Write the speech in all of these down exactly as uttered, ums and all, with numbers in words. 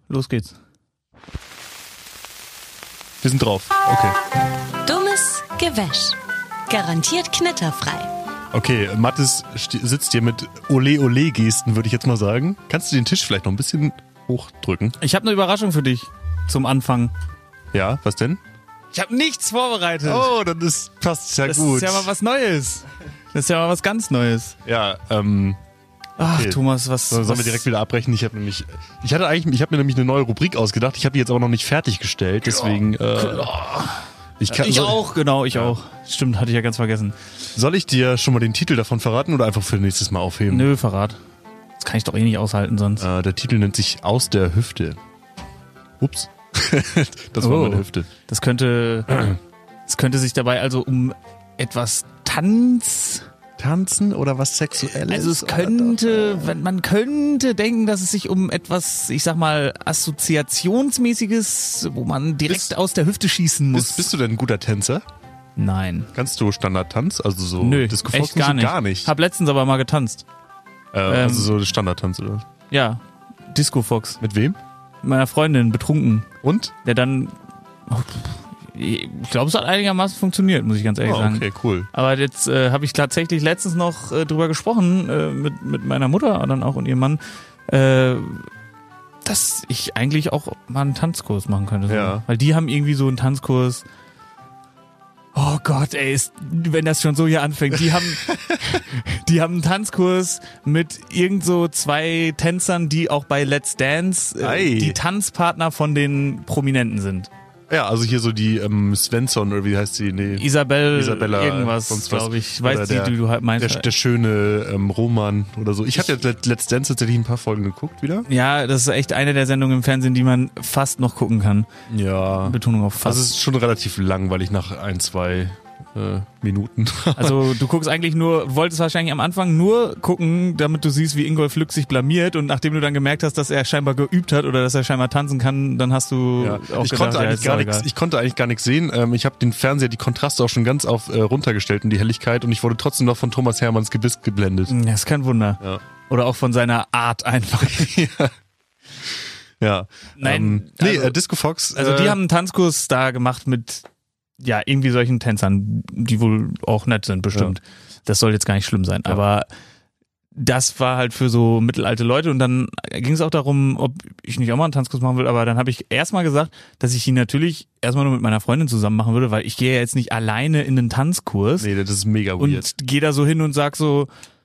los geht's. Wir sind drauf. Okay. Dummes Gewäsch. Garantiert knitterfrei. Okay, Mathis st- sitzt hier mit Ole-Ole-Gesten, würde ich jetzt mal sagen. Kannst du den Tisch vielleicht noch ein bisschen hochdrücken? Ich habe eine Überraschung für dich zum Anfang. Ja, was denn? Ich habe nichts vorbereitet. Oh, dann ist, passt ja das gut. ist ja mal was Neues. Das ist ja mal was ganz Neues. Ja, ähm... Ach, Okay. Thomas, was... So, sollen was wir direkt wieder abbrechen? Ich habe nämlich, ich hatte eigentlich, ich habe mir nämlich eine neue Rubrik ausgedacht. Ich habe die jetzt aber noch nicht fertiggestellt, deswegen. Äh, ich kann, Ich soll, auch, genau, ich auch. Stimmt, hatte ich ja ganz vergessen. Soll ich dir schon mal den Titel davon verraten oder einfach für nächstes Mal aufheben? Nö, Verrat. Das kann ich doch eh nicht aushalten sonst. Äh, der Titel nennt sich Aus der Hüfte. Ups. Das war Oh. meine Hüfte. Das könnte, es könnte sich dabei also um etwas Tanz... Tanzen oder was Sexuelles? Also es könnte, wenn man könnte denken, dass es sich um etwas, ich sag mal, Assoziationsmäßiges, wo man direkt Bist- aus der Hüfte schießen muss. Bist, bist du denn ein guter Tänzer? Nein. Kannst du Standardtanz? Also so Nö, Disco echt Fox gar Musik? nicht. Gar nicht. Hab letztens aber mal getanzt. Äh, also so Standardtanz oder? Ja, Disco Fox. Mit wem? Mit meiner Freundin, betrunken. Und? Der dann, ich glaube, es hat einigermaßen funktioniert, muss ich ganz ehrlich Oh, sagen. okay, cool. Aber jetzt äh, habe ich tatsächlich letztens noch äh, drüber gesprochen äh, mit, mit meiner Mutter dann auch und ihrem Mann, äh, dass ich eigentlich auch mal einen Tanzkurs machen könnte. So. Ja. Weil die haben irgendwie so einen Tanzkurs. Oh Gott, ey, ist, wenn das schon so hier anfängt. Die haben, die haben einen Tanzkurs mit irgend so zwei Tänzern, die auch bei Let's Dance Ei. äh, die Tanzpartner von den Prominenten sind. Ja, also hier so die ähm, Svensson oder wie heißt sie? Nee. Isabel, Isabella, irgendwas, sonst was. glaube ich. Oder Weißt du, der- die du halt meinst. Der, der schöne ähm, Roman oder so. Ich habe jetzt Let- Let's Dance tatsächlich ein paar Folgen geguckt wieder. Ja, das ist echt eine der Sendungen im Fernsehen, die man fast noch gucken kann. Ja. Betonung auf Also fast. es ist schon relativ langweilig nach ein, zwei äh, Minuten. Also du guckst eigentlich nur, wolltest wahrscheinlich am Anfang nur gucken, damit du siehst, wie Ingolf Lück sich blamiert und nachdem du dann gemerkt hast, dass er scheinbar geübt hat oder dass er scheinbar tanzen kann, dann hast du Ja. auch Ich, gedacht, konnte ja, eigentlich ist gar auch nichts, egal. ich konnte eigentlich gar nichts sehen. Ähm, ich habe den Fernseher, die Kontraste auch schon ganz auf äh, runtergestellt und die Helligkeit und ich wurde trotzdem noch von Thomas Hermanns Gebiss geblendet. Ja, ist kein Wunder. Ja. Oder auch von seiner Art einfach. Ja. Nein, Ähm, nee, also- äh, Disco Fox. Also äh, die haben einen Tanzkurs da gemacht mit, ja, irgendwie solchen Tänzern, die wohl auch nett sind, bestimmt. Das soll jetzt gar nicht schlimm sein, Ja. aber das war halt für so mittelalte Leute und dann ging es auch darum, ob ich nicht auch mal einen Tanzkurs machen will, aber dann habe ich erstmal gesagt, dass ich ihn natürlich erstmal nur mit meiner Freundin zusammen machen würde, weil ich gehe ja jetzt nicht alleine in den Tanzkurs Nee, das ist mega und weird. gehe da so hin und sag so,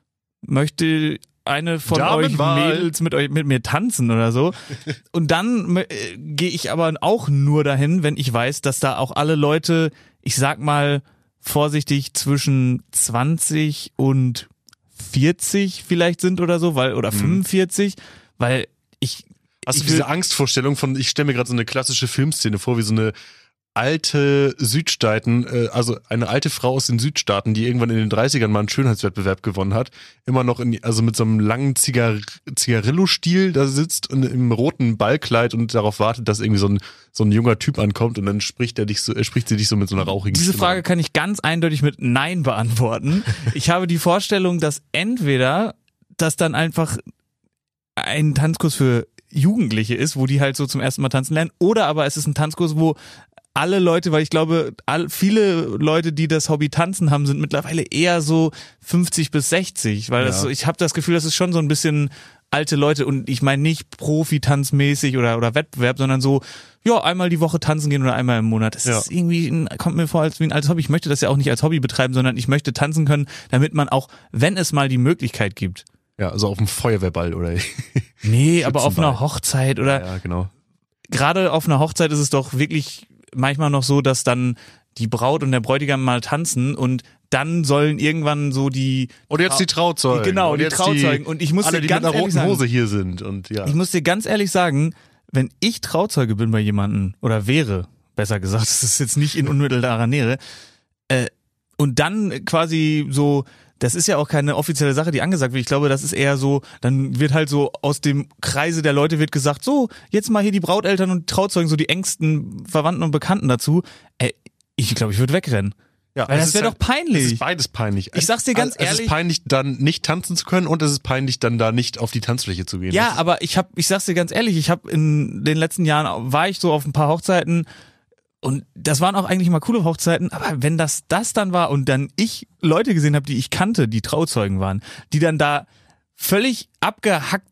möchte eine von euch Damenwahl. Mädels mit euch mit mir tanzen oder so. Und dann äh, gehe ich aber auch nur dahin, wenn ich weiß, dass da auch alle Leute, ich sag mal vorsichtig, zwischen zwanzig und vierzig vielleicht sind oder so, weil oder fünfundvierzig, weil ich Hast ich du diese will- Angstvorstellung von, ich stelle mir gerade so eine klassische Filmszene vor, wie so eine alte Südstaaten, äh, also eine alte Frau aus den Südstaaten, die irgendwann in den dreißigern mal einen Schönheitswettbewerb gewonnen hat, immer noch in, also mit so einem langen Zigar Zigarillo-Stil da sitzt und im roten Ballkleid und darauf wartet, dass irgendwie so ein, so ein junger Typ ankommt und dann spricht er dich so, äh, spricht sie dich so mit so einer rauchigen Diese Stimme Frage an. kann ich ganz eindeutig mit Nein beantworten. Ich habe die Vorstellung, dass entweder das dann einfach ein Tanzkurs für Jugendliche ist, wo die halt so zum ersten Mal tanzen lernen, oder aber es ist ein Tanzkurs, wo alle Leute, weil ich glaube, all, viele Leute, die das Hobby Tanzen haben, sind mittlerweile eher so fünfzig bis sechzig, weil das Ja. so, ich habe das Gefühl, das ist schon so ein bisschen alte Leute und ich meine nicht Profi-Tanzmäßig oder oder Wettbewerb, sondern so, ja, einmal die Woche tanzen gehen oder einmal im Monat. Das Ja. ist irgendwie, ein, kommt mir vor als wie ein altes Hobby. Ich möchte das ja auch nicht als Hobby betreiben, sondern ich möchte tanzen können, damit man auch, wenn es mal die Möglichkeit gibt. Ja, also auf dem Feuerwehrball oder Nee, aber auf Schützenball. einer Hochzeit oder ja, genau. gerade auf einer Hochzeit ist es doch wirklich manchmal noch so, dass dann die Braut und der Bräutigam mal tanzen und dann sollen irgendwann so die Oder jetzt die Trauzeugen. Genau, Und die jetzt Trauzeugen. Und ich muss alle, dir die ganz mit einer ehrlich roten sagen, Hose hier sind und ja. ich muss dir ganz ehrlich sagen, wenn ich Trauzeuge bin bei jemandem oder wäre, besser gesagt, das ist jetzt nicht in unmittelbarer Nähe, äh, und dann quasi so, das ist ja auch keine offizielle Sache, die angesagt wird. Ich glaube, das ist eher so, dann wird halt so aus dem Kreise der Leute wird gesagt, so, jetzt mal hier die Brauteltern und Trauzeugen, so die engsten Verwandten und Bekannten dazu. Ey, ich glaube, ich würde wegrennen. Ja, Weil es das ist wäre halt- doch peinlich. Es ist beides peinlich. Ich sag's dir ganz es, Es ehrlich- ist peinlich, dann nicht tanzen zu können und es ist peinlich, dann da nicht auf die Tanzfläche zu gehen. Ja, Das ist, aber ich hab, ich sag's dir ganz ehrlich, ich habe in den letzten Jahren, war ich so auf ein paar Hochzeiten und das waren auch eigentlich mal coole Hochzeiten, aber wenn das das dann war und dann ich Leute gesehen habe, die ich kannte, die Trauzeugen waren, die dann da völlig abgehackt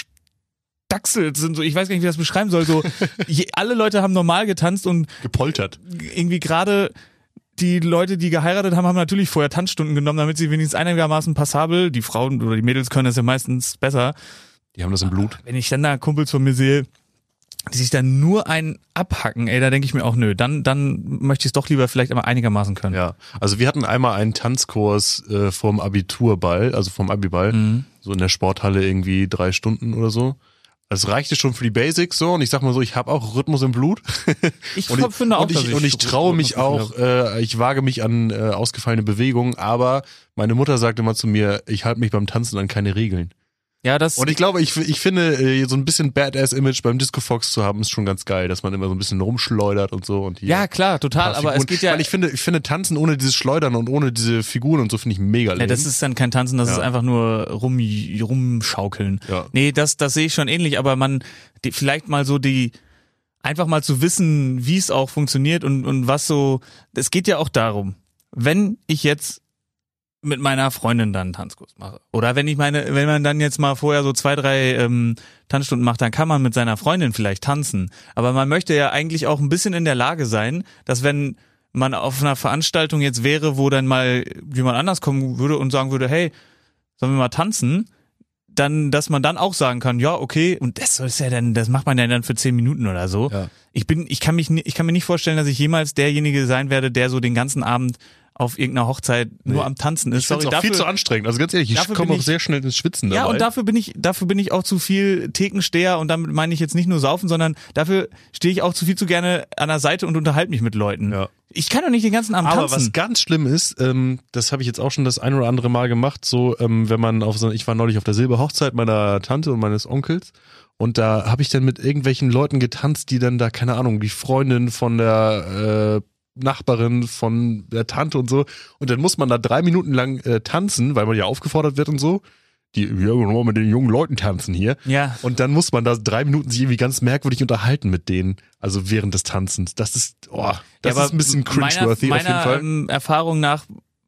gestaxelt sind, so ich weiß gar nicht, wie ich das beschreiben soll, so je, alle Leute haben normal getanzt und gepoltert. irgendwie gerade die Leute, die geheiratet haben, haben natürlich vorher Tanzstunden genommen, damit sie wenigstens einigermaßen passabel, die Frauen oder die Mädels können das ja meistens besser. Die haben das im Blut. Wenn ich dann da Kumpels von mir sehe, die sich dann nur einen abhacken, ey, da denke ich mir auch, nö, dann, dann möchte ich es doch lieber vielleicht immer einigermaßen können. Ja, also wir hatten einmal einen Tanzkurs äh, vorm Abiturball, also vom Abiball, Mhm. so in der Sporthalle irgendwie drei Stunden oder so. Das reichte schon für die Basics so und ich sag mal so, ich habe auch Rhythmus im Blut. Ich und ich, finde auch, und ich, dass ich und ich traue mich Rhythmus auch, äh, ich wage mich an äh, ausgefallene Bewegungen, aber meine Mutter sagte immer zu mir, ich halte mich beim Tanzen an keine Regeln. Ja, das. Und ich glaube, ich, ich finde, äh, so ein bisschen Badass-Image beim Disco Fox zu haben, ist schon ganz geil, dass man immer so ein bisschen rumschleudert und so. Und hier ja, klar, total, paar aber es Figuren. geht ja. Weil ich finde, ich finde Tanzen ohne dieses Schleudern und ohne diese Figuren und so finde ich mega lame. Ja, das ist dann kein Tanzen, das Ja. ist einfach nur rum, rumschaukeln. Ja. Nee, das, das sehe ich schon ähnlich, aber man, die, vielleicht mal so die, einfach mal zu wissen, wie es auch funktioniert und, und was so, es geht ja auch darum, wenn ich jetzt mit meiner Freundin dann einen Tanzkurs mache. Oder wenn ich meine, wenn man dann jetzt mal vorher so zwei, drei ähm, Tanzstunden macht, dann kann man mit seiner Freundin vielleicht tanzen. Aber man möchte ja eigentlich auch ein bisschen in der Lage sein, dass wenn man auf einer Veranstaltung jetzt wäre, wo dann mal jemand anders kommen würde und sagen würde, hey, sollen wir mal tanzen? Dann, dass man dann auch sagen kann, ja, okay, und das soll ja dann, das macht man ja dann für zehn Minuten oder so. Ja. Ich bin, ich kann mich, ni- ich kann mir nicht vorstellen, dass ich jemals derjenige sein werde, der so den ganzen Abend auf irgendeiner Hochzeit nur Nee. am Tanzen ist. Ich finde es auch viel zu anstrengend. Also ganz ehrlich, ich dafür komme bin auch ich- sehr schnell ins Schwitzen dabei. Ja, und dafür bin ich, dafür bin ich auch zu viel Thekensteher und damit meine ich jetzt nicht nur saufen, sondern dafür stehe ich auch zu viel zu gerne an der Seite und unterhalte mich mit Leuten. Ja. Ich kann doch nicht den ganzen Abend Aber tanzen. was ganz schlimm ist, ähm, das habe ich jetzt auch schon das ein oder andere Mal gemacht, so ähm, wenn man auf so, ich war neulich auf der Silberhochzeit meiner Tante und meines Onkels und da habe ich dann mit irgendwelchen Leuten getanzt, die dann da, keine Ahnung, die Freundin von der äh, Nachbarin von der Tante und so und dann muss man da drei Minuten lang äh, tanzen, weil man ja aufgefordert wird und so. Die, ja, genau, mit den jungen Leuten tanzen hier. Ja. Und dann muss man da drei Minuten sich irgendwie ganz merkwürdig unterhalten mit denen, also während des Tanzens. Das ist, oh, das Ja, ist ein bisschen cringeworthy meiner, auf jeden meiner, Fall. Ähm, Erfahrung nach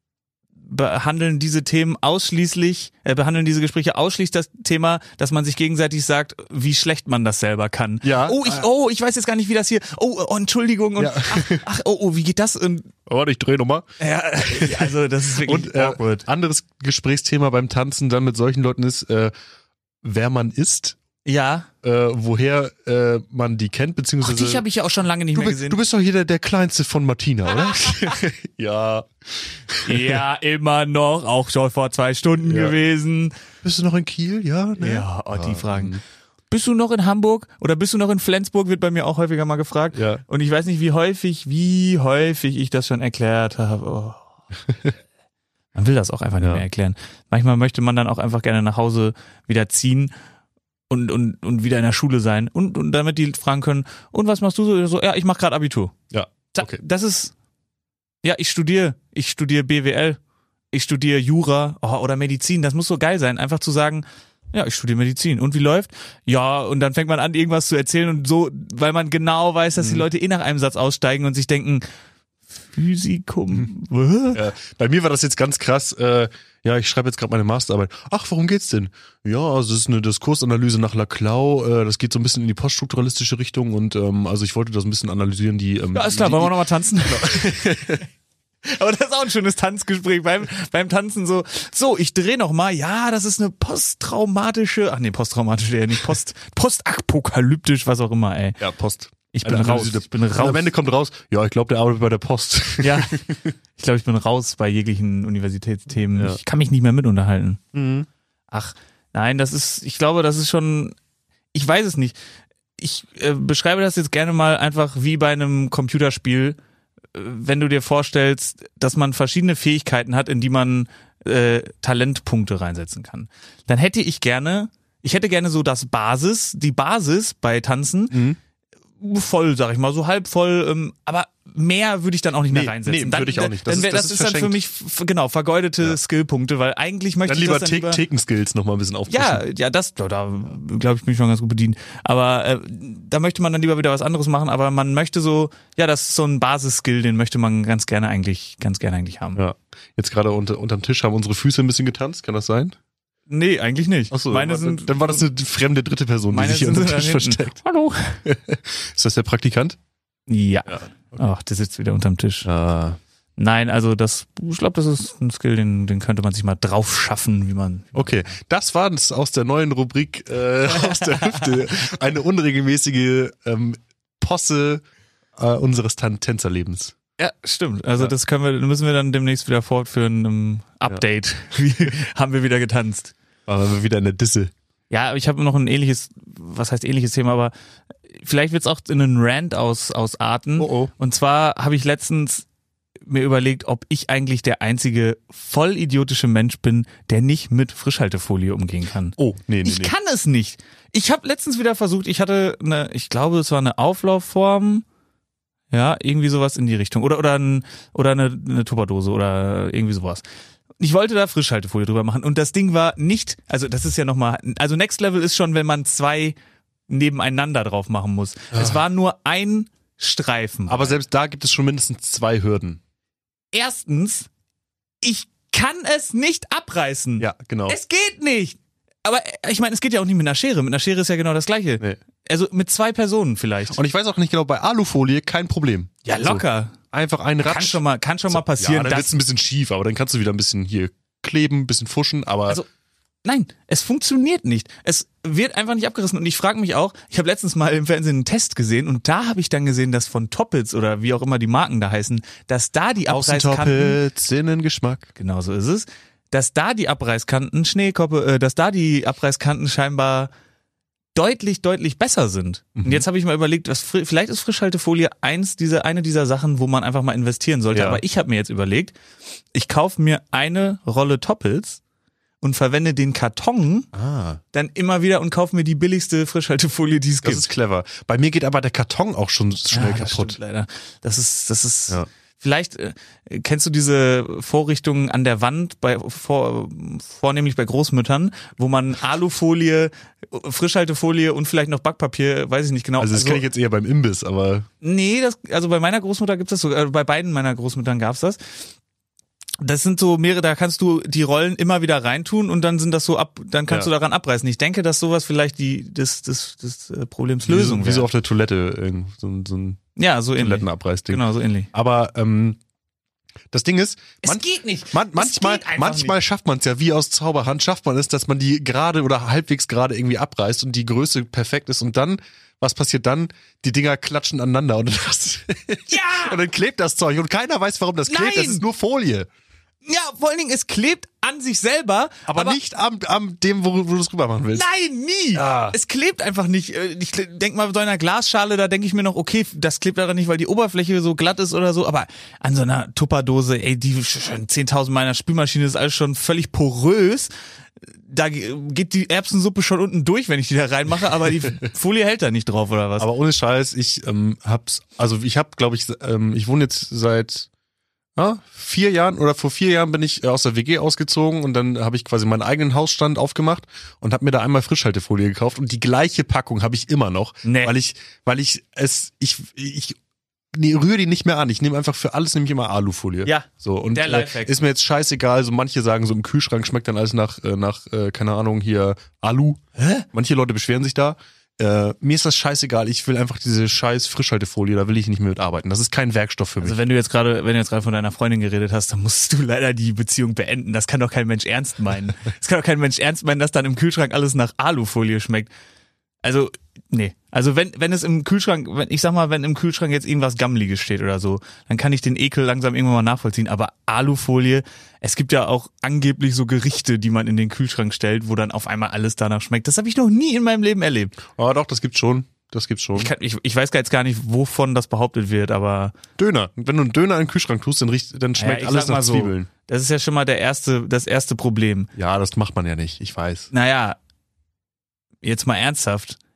behandeln diese Themen ausschließlich, äh, behandeln diese Gespräche ausschließlich das Thema, dass man sich gegenseitig sagt, wie schlecht man das selber kann. Ja. Oh, ich, oh, ich weiß jetzt gar nicht, wie das hier, oh, oh Entschuldigung und Ja. ach, ach, oh, oh, wie geht das? Und, Warte, ich dreh nochmal. ja, also das ist wirklich Und äh, awkward. anderes Gesprächsthema beim Tanzen dann mit solchen Leuten ist, äh, wer man ist, Ja. äh, woher äh, man die kennt, Ach, beziehungsweise dich habe ich ja auch schon lange nicht du, mehr bist, gesehen. du bist doch hier der, der Kleinste von Martina, oder? Ja. Ja, immer noch, auch schon vor zwei Stunden Ja. gewesen. Bist du noch in Kiel? Ja, ne? Ja, oh, die Fragen. Bist du noch in Hamburg oder bist du noch in Flensburg, wird bei mir auch häufiger mal gefragt. Ja. Und ich weiß nicht, wie häufig, wie häufig ich das schon erklärt habe. Oh. Man will das auch einfach nicht Ja. mehr erklären. Manchmal möchte man dann auch einfach gerne nach Hause wieder ziehen und, und, und wieder in der Schule sein. Und, und damit die fragen können, und was machst du so? so ja, ich mache gerade Abitur. Ja. Da- Okay. Das ist, ja, ich studiere, ich studiere B W L, ich studiere Jura oh, oder Medizin. Das muss so geil sein, einfach zu sagen, ja, ich studiere Medizin. Und wie läuft? Ja, und dann fängt man an, irgendwas zu erzählen und so, weil man genau weiß, dass die Leute eh nach einem Satz aussteigen und sich denken, Physikum, was? Ja, bei mir war das jetzt ganz krass. Äh, ja, ich schreibe jetzt gerade meine Masterarbeit. Ach, worum geht's denn? Ja, also es ist eine Diskursanalyse nach Laclau. Äh, das geht so ein bisschen in die poststrukturalistische Richtung und ähm, also ich wollte das ein bisschen analysieren. Die, ähm, Ja, ist klar, die, wollen wir nochmal tanzen? Aber das ist auch ein schönes Tanzgespräch beim, beim Tanzen so, so, ich drehe noch mal, ja, das ist eine posttraumatische, ach nee, posttraumatische ja nicht, post, postapokalyptisch, was auch immer, ey. Ja, Post. Ich bin Eine raus, Analyse der- ich bin Und raus. am Ende kommt raus, ja, ich glaube, der arbeitet bei der Post. Ja, ich glaube, ich bin raus bei jeglichen Universitätsthemen. Ja. Ich kann mich nicht mehr mit unterhalten. Mhm. Ach, nein, das ist, ich glaube, das ist schon, ich weiß es nicht. Ich äh, beschreibe das jetzt gerne mal einfach wie bei einem Computerspiel, äh, wenn du dir vorstellst, dass man verschiedene Fähigkeiten hat, in die man äh, Talentpunkte reinsetzen kann. Dann hätte ich gerne, ich hätte gerne so das Basis, die Basis bei Tanzen, Mhm. voll, sag ich mal, so halb voll, ähm, aber mehr würde ich dann auch nicht mehr Nee, reinsetzen. nee, dann, würde ich auch nicht. Das dann, wär, ist- das, das ist ist dann für mich, f- genau, vergeudete Ja. Skillpunkte, weil eigentlich möchte Dann ich lieber das dann lieber... Take- Taken-Skills noch mal ein bisschen aufpushen. Ja, ja, das, da, da glaube ich, bin ich schon ganz gut bedient. Aber äh, da möchte man dann lieber wieder was anderes machen, aber man möchte so, ja, das ist so ein Basisskill, den möchte man ganz gerne eigentlich, ganz gerne eigentlich haben. Ja. Jetzt gerade unter, unterm Tisch haben unsere Füße ein bisschen getanzt, kann das sein? Nee, eigentlich nicht. Achso, meine dann, sind, dann war das eine fremde dritte Person, die meine sich hier sind unter dem da Tisch hinten. versteckt. Hallo. Ist das der Praktikant? Ja. Ja, Ach, der sitzt wieder unterm Tisch. Ah. Nein, also das, ich glaube, das ist ein Skill, den, den könnte man sich mal drauf schaffen, wie man. Okay, das war es aus der neuen Rubrik äh, aus der Hüfte. Eine unregelmäßige ähm, Posse äh, unseres Tan- Tänzerlebens. Ja, stimmt. Also Ja. das können wir, müssen wir dann demnächst wieder fortführen im Update. Wie haben wir wieder getanzt? Aber wir wieder in der Disse. Ja, ich habe noch ein ähnliches, was heißt ähnliches Thema, aber vielleicht wird's auch in einen Rant aus, ausarten. Oh oh. Und zwar habe ich letztens mir überlegt, ob ich eigentlich der einzige vollidiotische Mensch bin, der nicht mit Frischhaltefolie umgehen kann. Oh, nee, nee, Ich nee. kann es nicht. Ich habe letztens wieder versucht, ich hatte eine, ich glaube, es war eine Auflaufform, ja, irgendwie sowas in die Richtung. Oder oder, ein, oder eine, eine Tupperdose oder irgendwie sowas. Ich wollte da Frischhaltefolie drüber machen und das Ding war nicht, also das ist ja nochmal, also Next Level ist schon, wenn man zwei nebeneinander drauf machen muss. Es war nur ein Streifen. Aber selbst da gibt es schon mindestens zwei Hürden. Erstens, ich kann es nicht abreißen. Ja, genau. Es geht nicht. Aber äh, ich meine, es geht ja auch nicht mit einer Schere. Mit einer Schere ist ja genau das Gleiche. Nee. Also mit zwei Personen vielleicht. Und ich weiß auch nicht genau, bei Alufolie kein Problem. Ja, locker. So, einfach ein Ratsch. Kann schon mal, kann schon mal Ja, passieren. dann dass, wird's ein bisschen schief, aber dann kannst du wieder ein bisschen hier kleben, ein bisschen fuschen, aber Also, nein, es funktioniert nicht. Es wird einfach nicht abgerissen. Und ich frage mich auch, ich habe letztens mal im Fernsehen einen Test gesehen und da habe ich dann gesehen, dass von Toppitz oder wie auch immer die Marken da heißen, dass da die Abreißkanten, Außentoppitz, Innengeschmack. genau so ist es, dass da die Abreißkanten, Schneekoppe, äh, dass da die Abreißkanten scheinbar deutlich, deutlich besser sind. Und jetzt habe ich mal überlegt, was fri- vielleicht ist Frischhaltefolie eins dieser, eine dieser Sachen, wo man einfach mal investieren sollte. Ja. Aber ich habe mir jetzt überlegt, ich kaufe mir eine Rolle Toppels und verwende den Karton Ah, dann immer wieder und kaufe mir die billigste Frischhaltefolie, die es das gibt. ist clever. Bei mir geht aber der Karton auch schon schnell Ja, das kaputt. stimmt leider. Das ist, das ist. Ja. Vielleicht äh, kennst du diese Vorrichtungen an der Wand bei vor, vornehmlich bei Großmüttern, wo man Alufolie, Frischhaltefolie und vielleicht noch Backpapier, weiß ich nicht genau. Also das kenne ich jetzt eher beim Imbiss, aber Nee, das, also bei meiner Großmutter gibt es das so, äh, bei beiden meiner Großmüttern gab's das. Das sind so mehrere, da kannst du die Rollen immer wieder reintun und dann sind das so ab, dann kannst Ja. du daran abreißen. Ich denke, dass sowas vielleicht die des des des äh, Problems wie so, Lösung wie so wäre. auf der Toilette, irgend- so, ein- so ein Ja, so ähnlich. Toilettenabreißding. Genau, so ähnlich. Aber ähm, das Ding ist, man, geht nicht. man, manchmal, manchmal schafft man es ja, wie aus Zauberhand, schafft man es, dass man die gerade oder halbwegs gerade irgendwie abreißt und die Größe perfekt ist und dann, was passiert dann? Die Dinger klatschen aneinander und, das, Ja! und dann klebt das Zeug und keiner weiß, warum das klebt. Das Nein! ist nur Folie. Ja, vor allen Dingen, es klebt an sich selber. Aber, nicht am, am dem, wo, wo du es rüber machen willst. Nein, nie. Ah. Es klebt einfach nicht. Ich denk mal, bei so einer Glasschale, da denke ich mir noch, okay, das klebt daran nicht, weil die Oberfläche so glatt ist oder so. Aber an so einer Tupperdose, ey, die schon zehntausend Mal in der Spülmaschine ist alles schon völlig porös. Da geht die Erbsensuppe schon unten durch, wenn ich die da reinmache, aber die Folie hält da nicht drauf, oder was? Aber ohne Scheiß, ich ähm, hab's, also ich hab, glaube ich, ähm, ich wohne jetzt seit ja, vier Jahren oder vor vier Jahren bin ich äh, aus der W G ausgezogen und dann habe ich quasi meinen eigenen Hausstand aufgemacht und habe mir da einmal Frischhaltefolie gekauft und die gleiche Packung habe ich immer noch, Nee. weil ich, weil ich es, ich, ich nee, rühre die nicht mehr an. Ich nehme einfach für alles nämlich immer Alufolie. Ja, so und der äh, Lifehack. ist mir jetzt scheißegal. So manche sagen, so im Kühlschrank schmeckt dann alles nach, äh, nach äh, keine Ahnung hier Alu. Hä? Manche Leute beschweren sich da. Äh, mir ist das scheißegal, ich will einfach diese scheiß Frischhaltefolie, da will ich nicht mehr mitarbeiten. Das ist kein Werkstoff für mich. Also wenn du jetzt gerade, wenn du jetzt gerade von deiner Freundin geredet hast, dann musst du leider die Beziehung beenden. Das kann doch kein Mensch ernst meinen. Das kann doch kein Mensch ernst meinen, dass dann im Kühlschrank alles nach Alufolie schmeckt. Also, nee. Also wenn, wenn es im Kühlschrank, wenn, ich sag mal, wenn im Kühlschrank jetzt irgendwas Gammeliges steht oder so, dann kann ich den Ekel langsam irgendwann mal nachvollziehen. Aber Alufolie, es gibt ja auch angeblich so Gerichte, die man in den Kühlschrank stellt, wo dann auf einmal alles danach schmeckt. Das habe ich noch nie in meinem Leben erlebt. Aber doch, das gibt's schon. Das gibt's schon. Ich, kann, ich, ich weiß gar jetzt gar nicht, wovon das behauptet wird, aber Döner. Wenn du einen Döner in den Kühlschrank tust, dann, riecht, dann schmeckt ja, ich alles sag mal nach so, Zwiebeln. das ist ja schon mal der erste, das erste Problem. Ja, das macht man ja nicht, ich weiß. Naja, jetzt mal ernsthaft.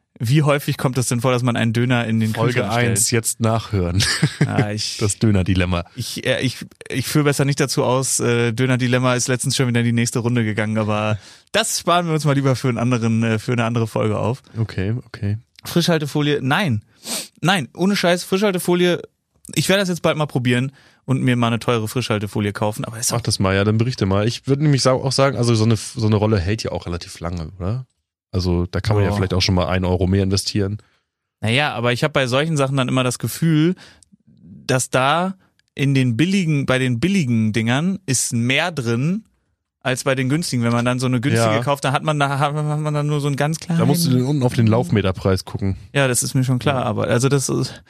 wie häufig kommt es denn vor, dass man einen Döner in den Folge Kühlschrank stellt? eins, jetzt nachhören. Ja, ich, Das Döner-Dilemma. ich, äh, ich, ich führe besser nicht dazu aus. Äh, Döner-Dilemma ist letztens schon wieder in die nächste Runde gegangen, aber das sparen wir uns mal lieber für einen anderen, äh, für eine andere Folge auf. Okay, okay. Frischhaltefolie, nein. Nein, ohne Scheiß, Frischhaltefolie, ich werde das jetzt bald mal probieren und mir mal eine teure Frischhaltefolie kaufen, aber ist Mach das mal, ja, dann berichte mal. Ich würde nämlich auch sagen, also so eine, so eine Rolle hält ja auch relativ lange, oder? Also da kann man ja, Ja. vielleicht auch schon mal einen Euro mehr investieren. Naja, aber ich habe bei solchen Sachen dann immer das Gefühl, dass da in den billigen, bei den billigen Dingern ist mehr drin als bei den günstigen. Wenn man dann so eine günstige Ja. kauft, dann hat man da hat man dann nur so einen ganz kleinen. Da musst du unten auf den Laufmeterpreis gucken. Ja, das ist mir schon klar, aber also das ist,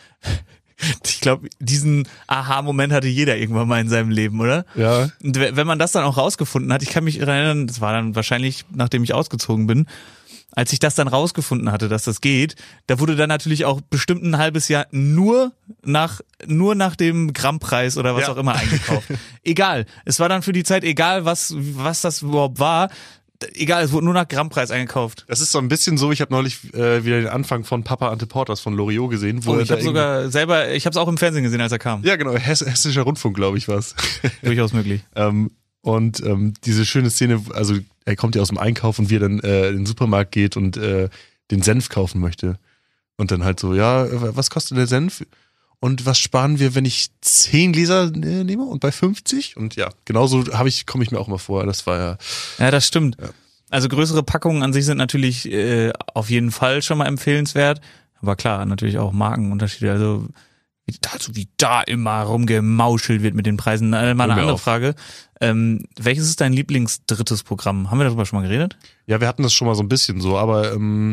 ich glaube, diesen Aha-Moment hatte jeder irgendwann mal in seinem Leben, oder? Ja. Und wenn man das dann auch rausgefunden hat, ich kann mich erinnern, das war dann wahrscheinlich, nachdem ich ausgezogen bin, als ich das dann rausgefunden hatte, dass das geht, da wurde dann natürlich auch bestimmt ein halbes Jahr nur nach nur nach dem Grammpreis oder was Ja. auch immer eingekauft. Egal, es war dann für die Zeit egal, was was das überhaupt war. Egal, es wurde nur nach Grammpreis eingekauft. Das ist so ein bisschen so, ich habe neulich äh, wieder den Anfang von Papa Ante Portas von Loriot gesehen. Wo Oh, er ich da habe sogar selber, ich habe es auch im Fernsehen gesehen, als er kam. irgendwie- Ja, genau, Hess, Hessischer Rundfunk, glaube ich, war's. Durchaus möglich. ähm, und ähm, diese schöne Szene, also er kommt ja aus dem Einkauf und wie er dann äh, in den Supermarkt geht und äh, den Senf kaufen möchte. Und dann halt so, ja, was kostet der Senf? Und was sparen wir, wenn ich zehn Gläser äh, nehme und bei fünfzig? Und ja, genauso habe ich, komme ich mir auch immer vor. Das war ja. Ja, das stimmt. Ja. Also größere Packungen an sich sind natürlich äh, auf jeden Fall schon mal empfehlenswert. Aber klar, natürlich auch Markenunterschiede. Also wie, also wie da immer rumgemauschelt wird mit den Preisen. Äh, mal Hör eine mir andere auf. Frage. Ähm, welches ist dein Lieblingsdrittes Programm? Haben wir darüber schon mal geredet? Ja, wir hatten das schon mal so ein bisschen so, aber ähm,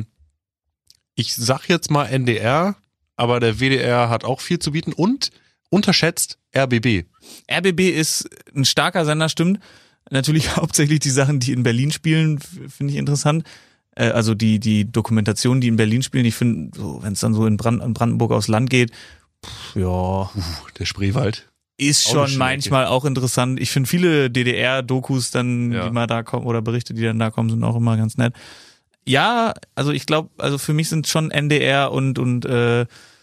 ich sag jetzt mal N D R, aber der W D R hat auch viel zu bieten und unterschätzt R B B. R B B ist ein starker Sender, stimmt. Natürlich hauptsächlich die Sachen, die in Berlin spielen, f- finde ich interessant. Äh, also die die Dokumentationen, die in Berlin spielen, ich finde, so, wenn es dann so in, Brand, in Brandenburg aufs Land geht, pff, ja, Uh, der Spreewald. ist Auch schon eine schöne manchmal auch interessant. Ich finde viele D D R-Dokus dann, Ja. die mal da kommen, oder Berichte, die dann da kommen, sind auch immer ganz nett. Ja, also ich glaube, also für mich sind schon N D R und und äh,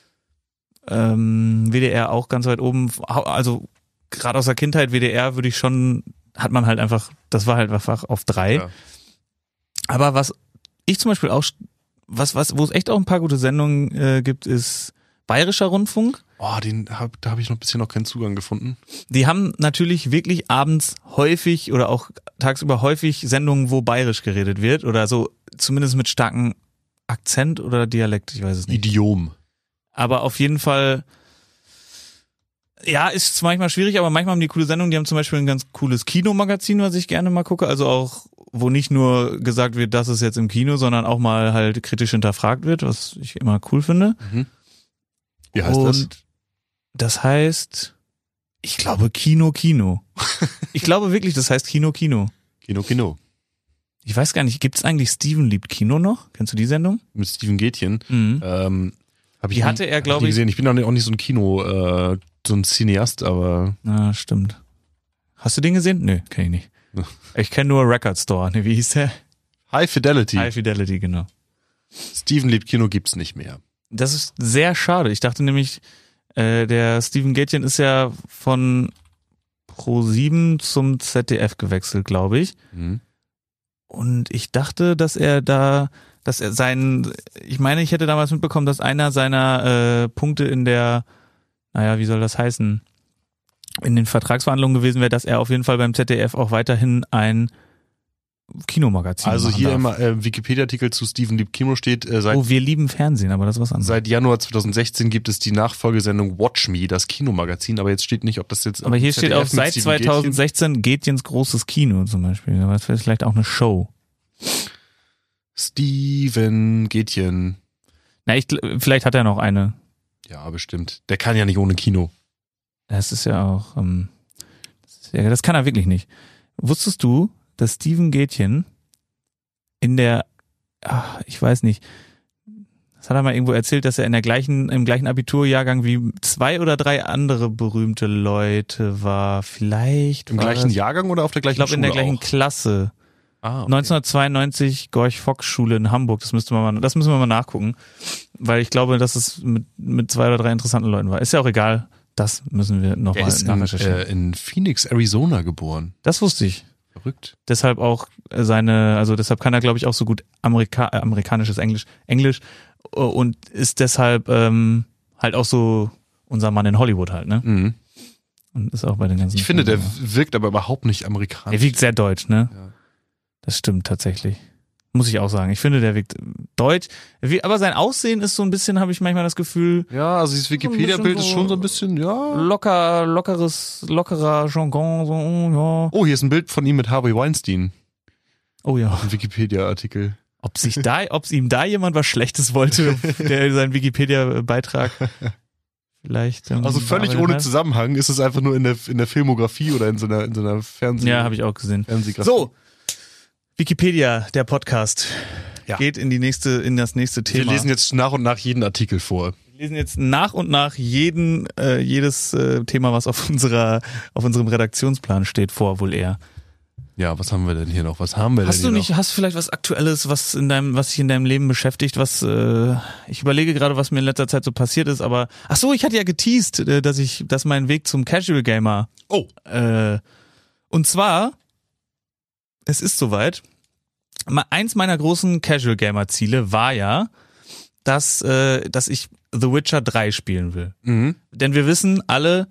ähm, W D R auch ganz weit oben. Also gerade aus der Kindheit W D R würde ich schon, hat man halt einfach, das war halt einfach auf drei. Ja. Aber was ich zum Beispiel auch, was was, wo es echt auch ein paar gute Sendungen äh, gibt, ist Bayerischer Rundfunk. Oh, den hab, da habe ich noch ein bisschen noch keinen Zugang gefunden. Die haben natürlich wirklich abends häufig oder auch tagsüber häufig Sendungen, wo bayerisch geredet wird oder so, zumindest mit starkem Akzent oder Dialekt, ich weiß es nicht. Idiom. Aber auf jeden Fall, ja, ist manchmal schwierig, aber manchmal haben die coole Sendungen. Die haben zum Beispiel ein ganz cooles Kinomagazin, was ich gerne mal gucke. Also auch, wo nicht nur gesagt wird, das ist jetzt im Kino, sondern auch mal halt kritisch hinterfragt wird, was ich immer cool finde. Mhm. Wie heißt Und das? das heißt, ich glaube Kino Kino. Ich glaube wirklich, das heißt Kino Kino. Kino, Kino. Ich weiß gar nicht, gibt's eigentlich Steven liebt Kino noch? Kennst du die Sendung? Mit Steven Gätjen. Mhm. Ähm, hab ich Die nie- hatte er, hab ich glaub nie ich- gesehen. Ich bin auch nicht, auch nicht so ein Kino, äh, so ein Cineast, aber Na, stimmt. Hast du den gesehen? Nö, kenn ich nicht. Ja. Ich kenne nur Record Store. Ne, wie hieß der? High Fidelity. High Fidelity, genau. Steven liebt Kino gibt's nicht mehr. Das ist sehr schade. Ich dachte nämlich, äh, der Steven Gätjen ist ja von Pro sieben zum Z D F gewechselt, glaube ich. Mhm. Und ich dachte, dass er da, dass er seinen, ich meine, ich hätte damals mitbekommen, dass einer seiner äh, Punkte in der, naja, wie soll das heißen, in den Vertragsverhandlungen gewesen wäre, dass er auf jeden Fall beim Z D F auch weiterhin ein Kinomagazin Also machen hier darf. immer äh, Wikipedia-Artikel zu Steven liebt Kino steht, äh, seit Oh, wir lieben Fernsehen, aber das ist was anderes. Seit Januar zweitausendsechzehn gibt es die Nachfolgesendung Watch Me, das Kinomagazin, aber jetzt steht nicht, ob das jetzt Aber hier steht Z D F auch mit seit Steven Gätjen- zweitausendsechzehn Gätjens großes Kino zum Beispiel. Aber das wäre vielleicht auch eine Show. Steven Gätjen. Na, ich, gl- vielleicht hat er noch eine. Ja, bestimmt. Der kann ja nicht ohne Kino. Das ist ja auch, ähm, das, ist ja, das kann er wirklich nicht. Wusstest du, dass Steven Gätjen in der, ach, ich weiß nicht, das hat er mal irgendwo erzählt, dass er in der gleichen, im gleichen Abiturjahrgang wie zwei oder drei andere berühmte Leute war. Vielleicht Im war gleichen das, Jahrgang oder auf der ich gleichen glaube Schule in der gleichen auch? Klasse. Ah, okay. neunzehnhundertzweiundneunzig Gorch-Fock-Schule in Hamburg. Das müsste man mal, das müssen wir mal nachgucken. Weil ich glaube, dass es mit, mit zwei oder drei interessanten Leuten war. Ist ja auch egal. Das müssen wir Der nochmal ist in, nachrecherchieren. äh, in Phoenix, Arizona geboren. Das wusste ich. Verrückt. Deshalb auch seine, also deshalb kann er, glaube ich, auch so gut Amerika äh, amerikanisches Englisch, Englisch äh, und ist deshalb ähm, halt auch so unser Mann in Hollywood halt, ne? Mhm. Und ist auch bei den ganzen Ich finde, der Filmen, wirkt aber überhaupt nicht ja. amerikanisch. Der wirkt sehr deutsch, ne? Ja. Das stimmt tatsächlich. Muss ich auch sagen. Ich finde, der wirkt deutsch. Wie, aber sein Aussehen ist so ein bisschen, habe ich manchmal das Gefühl, Ja, also dieses Wikipedia-Bild ist schon so ein bisschen, ja. locker, lockeres, lockerer Jargon, so, ja. Oh, hier ist ein Bild von ihm mit Harvey Weinstein. Oh ja. Ein Wikipedia-Artikel. Ob sich da, ob ihm da jemand was Schlechtes wollte, der seinen Wikipedia-Beitrag vielleicht. Ähm, Also völlig bearbeitet ohne hat. Zusammenhang ist es einfach nur in der, in der Filmografie oder in so einer, in so einer Fernseh- Ja, habe ich auch gesehen. Fernsehgrafik. So, Wikipedia, der Podcast, Ja. geht in die nächste, in das nächste Wir Thema. lesen jetzt nach und nach jeden Artikel vor. Wir lesen jetzt nach und nach jeden, äh, jedes äh, Thema, was auf unserer, auf unserem Redaktionsplan steht, vor, wohl eher. Ja, was haben wir denn hier noch? Was haben wir Hast denn du hier nicht, hast du vielleicht was Aktuelles, was in deinem, was dich in deinem Leben beschäftigt, was, äh, ich überlege gerade, was mir in letzter Zeit so passiert ist, aber, ach so, ich hatte ja geteased, äh, dass ich, dass mein Weg zum Casual Gamer, noch? Oh, äh, und zwar, es ist soweit, Ma- eins meiner großen Casual Gamer Ziele war ja, dass, äh, dass ich The Witcher drei spielen will. mhm. Denn wir wissen alle,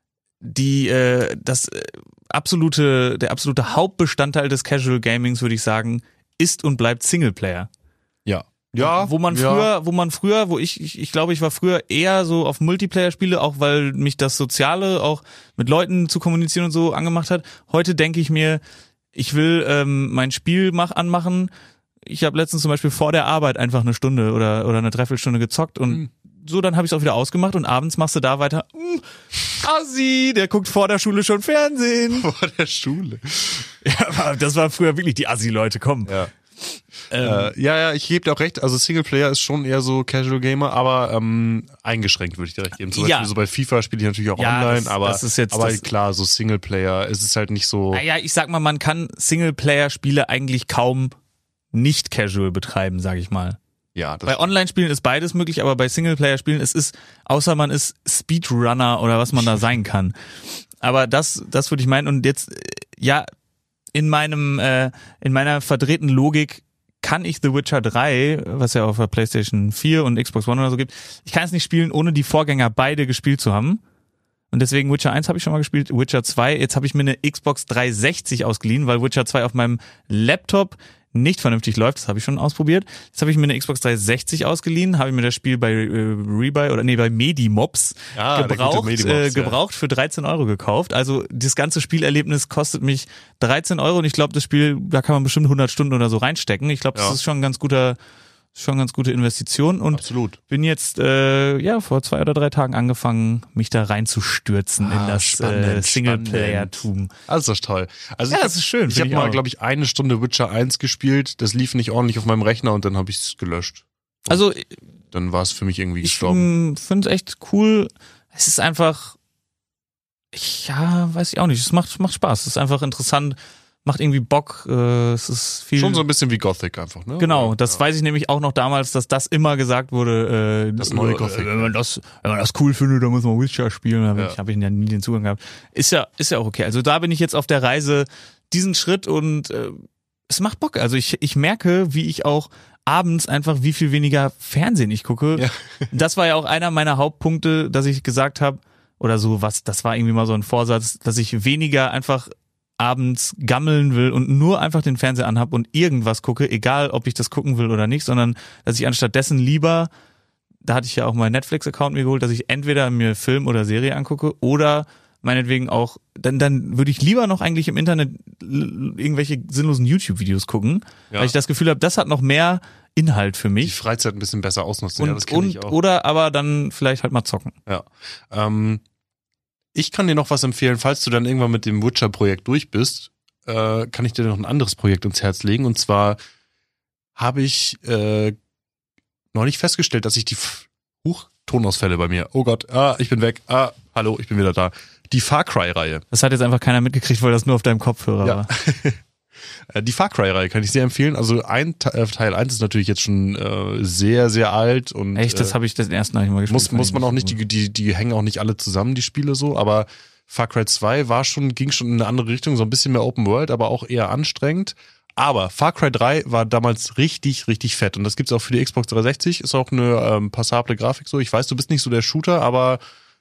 die äh, das äh, absolute, der absolute Hauptbestandteil des Casual Gamings, würde ich sagen, ist und bleibt Singleplayer. Ja. Ja. Wo man ja. früher, wo man früher, wo ich, ich, ich glaube, ich war früher eher so auf Multiplayer-Spiele, auch weil mich das Soziale, auch mit Leuten zu kommunizieren und so angemacht hat. Heute denke ich mir, ich will ähm, mein Spiel mach, anmachen. Ich habe letztens zum Beispiel vor der Arbeit einfach eine Stunde oder oder eine Dreiviertelstunde gezockt und Mhm. so, dann habe ich es auch wieder ausgemacht und abends machst du da weiter. Hm, Assi, der guckt vor der Schule schon Fernsehen. Vor der Schule. Ja, aber das war früher wirklich die Assi-Leute, komm. Ja. Ähm, Äh, ja, ja, ich gebe dir auch recht. Also Singleplayer ist schon eher so Casual Gamer, aber ähm, eingeschränkt würde ich dir recht geben. Zum Ja. Beispiel so bei FIFA spiele ich natürlich auch Ja, online, das- aber, das ist jetzt aber das- klar, so Singleplayer ist es halt nicht so. Naja, ich sag mal, man kann Singleplayer-Spiele eigentlich kaum nicht casual betreiben, sag ich mal. Ja, das Bei Online-Spielen ist beides möglich, aber bei Singleplayer-Spielen, es ist, außer man ist Speedrunner oder was man da sein kann. Aber das, das würde ich meinen. Und jetzt, äh, ja, in meinem, äh, in meiner verdrehten Logik kann ich The Witcher drei, was ja auf der PlayStation vier und Xbox One oder so gibt, ich kann es nicht spielen, ohne die Vorgänger beide gespielt zu haben. Und deswegen Witcher eins habe ich schon mal gespielt, Witcher zwei, jetzt habe ich mir eine Xbox dreihundertsechzig ausgeliehen, weil Witcher zwei auf meinem Laptop nicht vernünftig läuft, das habe ich schon ausprobiert. Jetzt habe ich mir eine Xbox dreihundertsechzig ausgeliehen, habe ich mir das Spiel bei äh, Rebuy oder nee, bei Medimobs Ah, der gute gebraucht, Medimobs, äh, ja. gebraucht für dreizehn Euro gekauft. Also das ganze Spielerlebnis kostet mich dreizehn Euro und ich glaube, das Spiel, da kann man bestimmt hundert Stunden oder so reinstecken. Ich glaube, das Ja. ist schon ein ganz guter, schon eine ganz gute Investition und absolut. bin jetzt äh, ja vor zwei oder drei Tagen angefangen, mich da reinzustürzen Ah, in das spannend, äh, Singleplayer-Tum. Also das ist toll. Also Ja, ich das ist schön, Ich find habe ich mal, auch. glaube ich, eine Stunde Witcher eins gespielt. Das lief nicht ordentlich auf meinem Rechner und dann habe ich es gelöscht. Also Dann war es für mich irgendwie ich gestorben. finde es echt cool. Es ist einfach, ich, ja, weiß ich auch nicht. Es macht macht Spaß. Es ist einfach interessant, macht irgendwie Bock. Äh, es ist viel. Schon so ein bisschen wie Gothic einfach, ne? Genau, das ja. weiß ich nämlich auch noch damals, dass das immer gesagt wurde. Äh, Das neue äh, Gothic. Wenn man das, wenn man das cool findet, dann muss man Witcher spielen. Da Ja. habe ich ja nie den Zugang gehabt. Ist ja, ist ja auch okay. Also da bin ich jetzt auf der Reise, diesen Schritt und äh, es macht Bock. Also ich, ich merke, wie ich auch abends einfach, wie viel weniger Fernsehen ich gucke. Ja. Das war ja auch einer meiner Hauptpunkte, dass ich gesagt habe, oder so was, das war irgendwie mal so ein Vorsatz, dass ich weniger einfach abends gammeln will und nur einfach den Fernseher anhab und irgendwas gucke, egal ob ich das gucken will oder nicht, sondern dass ich anstattdessen lieber, da hatte ich ja auch meinen Netflix-Account mir geholt, dass ich entweder mir Film oder Serie angucke oder meinetwegen auch, dann, dann würde ich lieber noch eigentlich im Internet l- irgendwelche sinnlosen YouTube-Videos gucken, Ja. weil ich das Gefühl habe, das hat noch mehr Inhalt für Die mich. Freizeit ein bisschen besser ausnutzen. Und, ja, das kenne und ich auch. oder aber dann vielleicht halt mal zocken. Ja. Ähm, ich kann dir noch was empfehlen, falls du dann irgendwann mit dem Witcher-Projekt durch bist, äh, kann ich dir noch ein anderes Projekt ins Herz legen. Und zwar habe ich äh, neulich festgestellt, dass ich die F- Huch, Tonausfälle bei mir. Oh Gott, ah, ich bin weg. Ah, hallo, ich bin wieder da. Die Far Cry-Reihe. Das hat jetzt einfach keiner mitgekriegt, weil das nur auf deinem Kopfhörer Ja. war. Die Far Cry-Reihe kann ich sehr empfehlen. Also ein Teil eins ist natürlich jetzt schon äh, sehr, sehr alt. Und echt, das äh, habe ich das ersten Mal nicht mal gespielt. Muss, muss man auch nicht, die, die, die hängen auch nicht alle zusammen, die Spiele so, aber Far Cry zwei war schon, ging schon in eine andere Richtung, so ein bisschen mehr Open World, aber auch eher anstrengend. Aber Far Cry drei war damals richtig, richtig fett. Und das gibt's auch für die Xbox dreihundertsechzig. Ist auch eine ähm, passable Grafik so. Ich weiß, du bist nicht so der Shooter, aber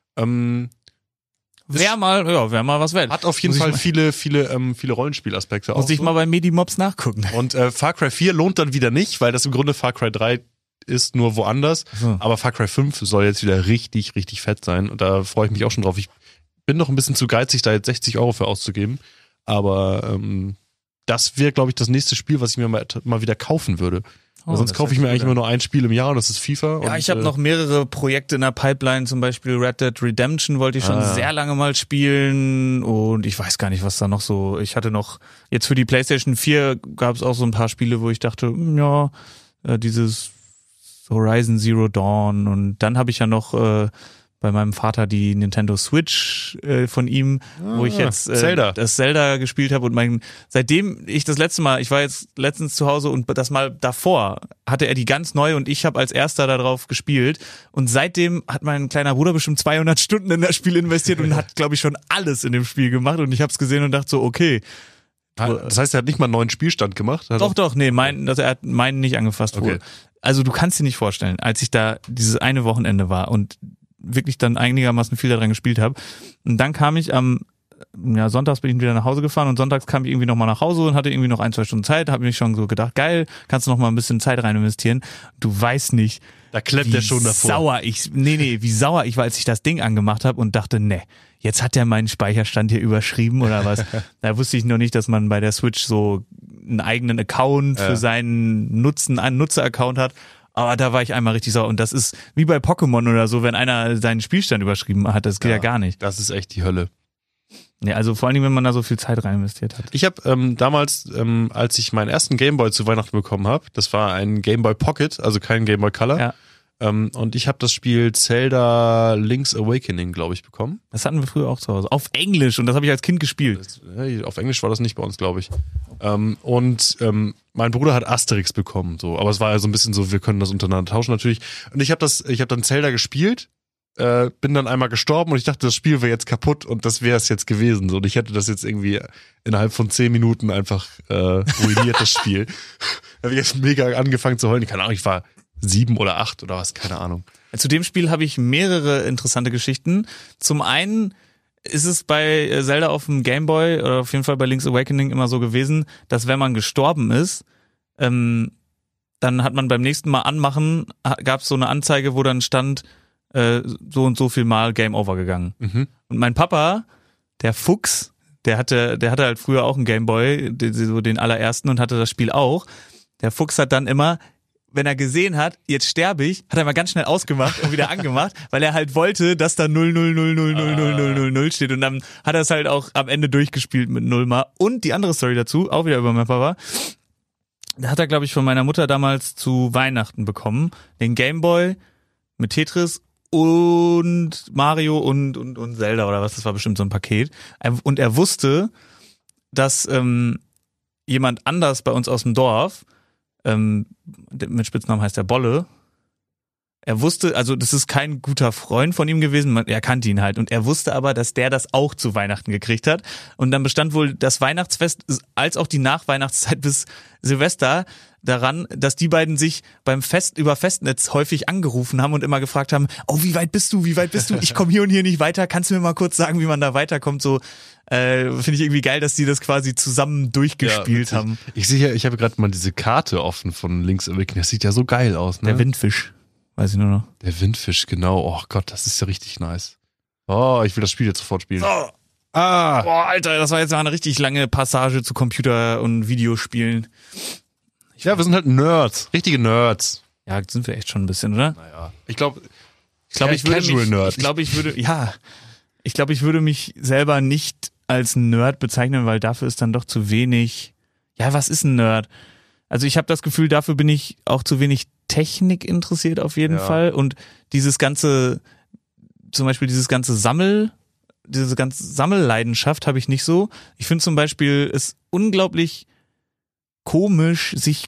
ähm, Wär mal, ja, wär mal was wert. Hat auf jeden Muss Fall ich mal- viele, viele, ähm, viele Rollenspielaspekte auch. Muss ich so. mal bei Medimobs nachgucken. Und äh, Far Cry vier lohnt dann wieder nicht, weil das im Grunde Far Cry drei ist, nur woanders. So. Aber Far Cry fünf soll jetzt wieder richtig, richtig fett sein. Und da freue ich mich auch schon drauf. Ich bin noch ein bisschen zu geizig, da jetzt sechzig Euro für auszugeben. Aber ähm, das wäre, glaube ich, das nächste Spiel, was ich mir mal, mal wieder kaufen würde. Oh, Weil sonst das kaufe ich hört mir sich eigentlich gut immer nur ein Spiel im Jahr und das ist FIFA. Ja, und, ich habe äh, noch mehrere Projekte in der Pipeline, zum Beispiel Red Dead Redemption wollte ich schon Ah, ja. sehr lange mal spielen und ich weiß gar nicht, was da noch so, ich hatte noch, jetzt für die PlayStation vier gab es auch so ein paar Spiele, wo ich dachte, hm, ja, äh, dieses Horizon Zero Dawn und dann habe ich ja noch äh, bei meinem Vater die Nintendo Switch äh, von ihm, wo ich Ah, jetzt äh, Zelda. das Zelda gespielt habe und mein seitdem ich das letzte Mal, ich war jetzt letztens zu Hause und das Mal davor hatte er die ganz neu und ich habe als erster darauf gespielt und seitdem hat mein kleiner Bruder bestimmt zweihundert Stunden in das Spiel investiert und hat, glaube ich, schon alles in dem Spiel gemacht und ich habe es gesehen und dachte so, okay, Das heißt, er hat nicht mal einen neuen Spielstand gemacht? Hat doch, auch- doch, nee, mein, also er hat meinen nicht angefasst wohl. Okay. Also du kannst dir nicht vorstellen, als ich da dieses eine Wochenende war und wirklich dann einigermaßen viel daran gespielt habe. Und dann kam ich am, ja, sonntags bin ich wieder nach Hause gefahren und sonntags kam ich irgendwie nochmal nach Hause und hatte irgendwie noch ein, zwei Stunden Zeit, habe mir schon so gedacht, geil, kannst du noch mal ein bisschen Zeit rein investieren. Du weißt nicht, Da klemmt wie er schon davor. sauer ich, nee, nee, wie sauer ich war, als ich das Ding angemacht habe und dachte, nee, jetzt hat er meinen Speicherstand hier überschrieben oder was. Da wusste ich noch nicht, dass man bei der Switch so einen eigenen Account Ja. für seinen Nutzen, einen Nutzer-Account hat. Aber da war ich einmal richtig sauer. Und das ist wie bei Pokémon oder so, wenn einer seinen Spielstand überschrieben hat, das geht ja, gar nicht. Das ist echt die Hölle. Nee, also vor allen Dingen, wenn man da so viel Zeit rein investiert hat. Ich habe ähm, damals, ähm, als ich meinen ersten Gameboy zu Weihnachten bekommen habe, das war ein Gameboy Pocket, also kein Gameboy Color. Ja. Ähm, und ich habe das Spiel Zelda Link's Awakening, glaube ich, bekommen. Das hatten wir früher auch zu Hause. Auf Englisch und das habe ich als Kind gespielt. Das, hey, auf Englisch war das nicht bei uns, glaube ich. Ähm, und ähm, mein Bruder hat Asterix bekommen, so, aber es war ja so ein bisschen so, wir können das untereinander tauschen natürlich. Und ich habe das, ich habe dann Zelda gespielt, äh, bin dann einmal gestorben und ich dachte, das Spiel wäre jetzt kaputt und das wäre es jetzt gewesen. So, und ich hätte das jetzt irgendwie innerhalb von zehn Minuten einfach äh, ruiniert, das Spiel. Da habe ich jetzt mega angefangen zu heulen. Keine Ahnung, ich war sieben oder acht oder was, keine Ahnung. Zu dem Spiel habe ich mehrere interessante Geschichten. Zum einen ist es bei Zelda auf dem Game Boy oder auf jeden Fall bei Link's Awakening immer so gewesen, dass wenn man gestorben ist, ähm, dann hat man beim nächsten Mal anmachen, gab es so eine Anzeige, wo dann stand, äh, so und so viel Mal Game Over gegangen. Mhm. Und mein Papa, der Fuchs, der hatte, der hatte halt früher auch einen Game Boy, den, so den allerersten und hatte das Spiel auch. Der Fuchs hat dann immer, wenn er gesehen hat, jetzt sterbe ich, hat er mal ganz schnell ausgemacht und wieder angemacht, weil er halt wollte, dass da null null null null null null null null null steht und dann hat er es halt auch am Ende durchgespielt mit null mal. Und die andere Story dazu, auch wieder über mein Papa, da hat er, glaube ich, von meiner Mutter damals zu Weihnachten bekommen, den Gameboy mit Tetris und Mario und, und, und Zelda oder was, das war bestimmt so ein Paket. Und er wusste, dass ähm, jemand anders bei uns aus dem Dorf, ähm, mit Spitznamen heißt er Bolle, er wusste, also das ist kein guter Freund von ihm gewesen, man, er kannte ihn halt und er wusste aber, dass der das auch zu Weihnachten gekriegt hat und dann bestand wohl das Weihnachtsfest als auch die Nachweihnachtszeit bis Silvester daran, dass die beiden sich beim Fest über Festnetz häufig angerufen haben und immer gefragt haben, oh, wie weit bist du, wie weit bist du, ich komme hier und hier nicht weiter, kannst du mir mal kurz sagen, wie man da weiterkommt, so äh, finde ich irgendwie geil, dass die das quasi zusammen durchgespielt Ja, haben. Ich sehe ja, ich habe gerade mal diese Karte offen von Link's Awakening, das sieht ja so geil aus, ne? Der Windfisch, weiß ich nur noch. Der Windfisch, genau. Oh Gott, das ist ja richtig nice. Oh, ich will das Spiel jetzt sofort spielen. Oh. Ah! Boah, Alter, das war jetzt mal eine richtig lange Passage zu Computer- und Videospielen. Ja, wir sind halt Nerds. Richtige Nerds. Ja, sind wir echt schon ein bisschen, oder? Naja. Ich glaube, Ich glaube, ich würde Casual mich, Nerd. ich glaube, ich würde, ja, ich glaube, ich würde mich selber nicht als Nerd bezeichnen, weil dafür ist dann doch zu wenig. Ja, was ist ein Nerd? Also ich habe das Gefühl, dafür bin ich auch zu wenig Technik interessiert auf jeden Ja. Fall und dieses ganze, zum Beispiel dieses ganze Sammel, diese ganze Sammelleidenschaft habe ich nicht so. Ich finde zum Beispiel es unglaublich komisch, sich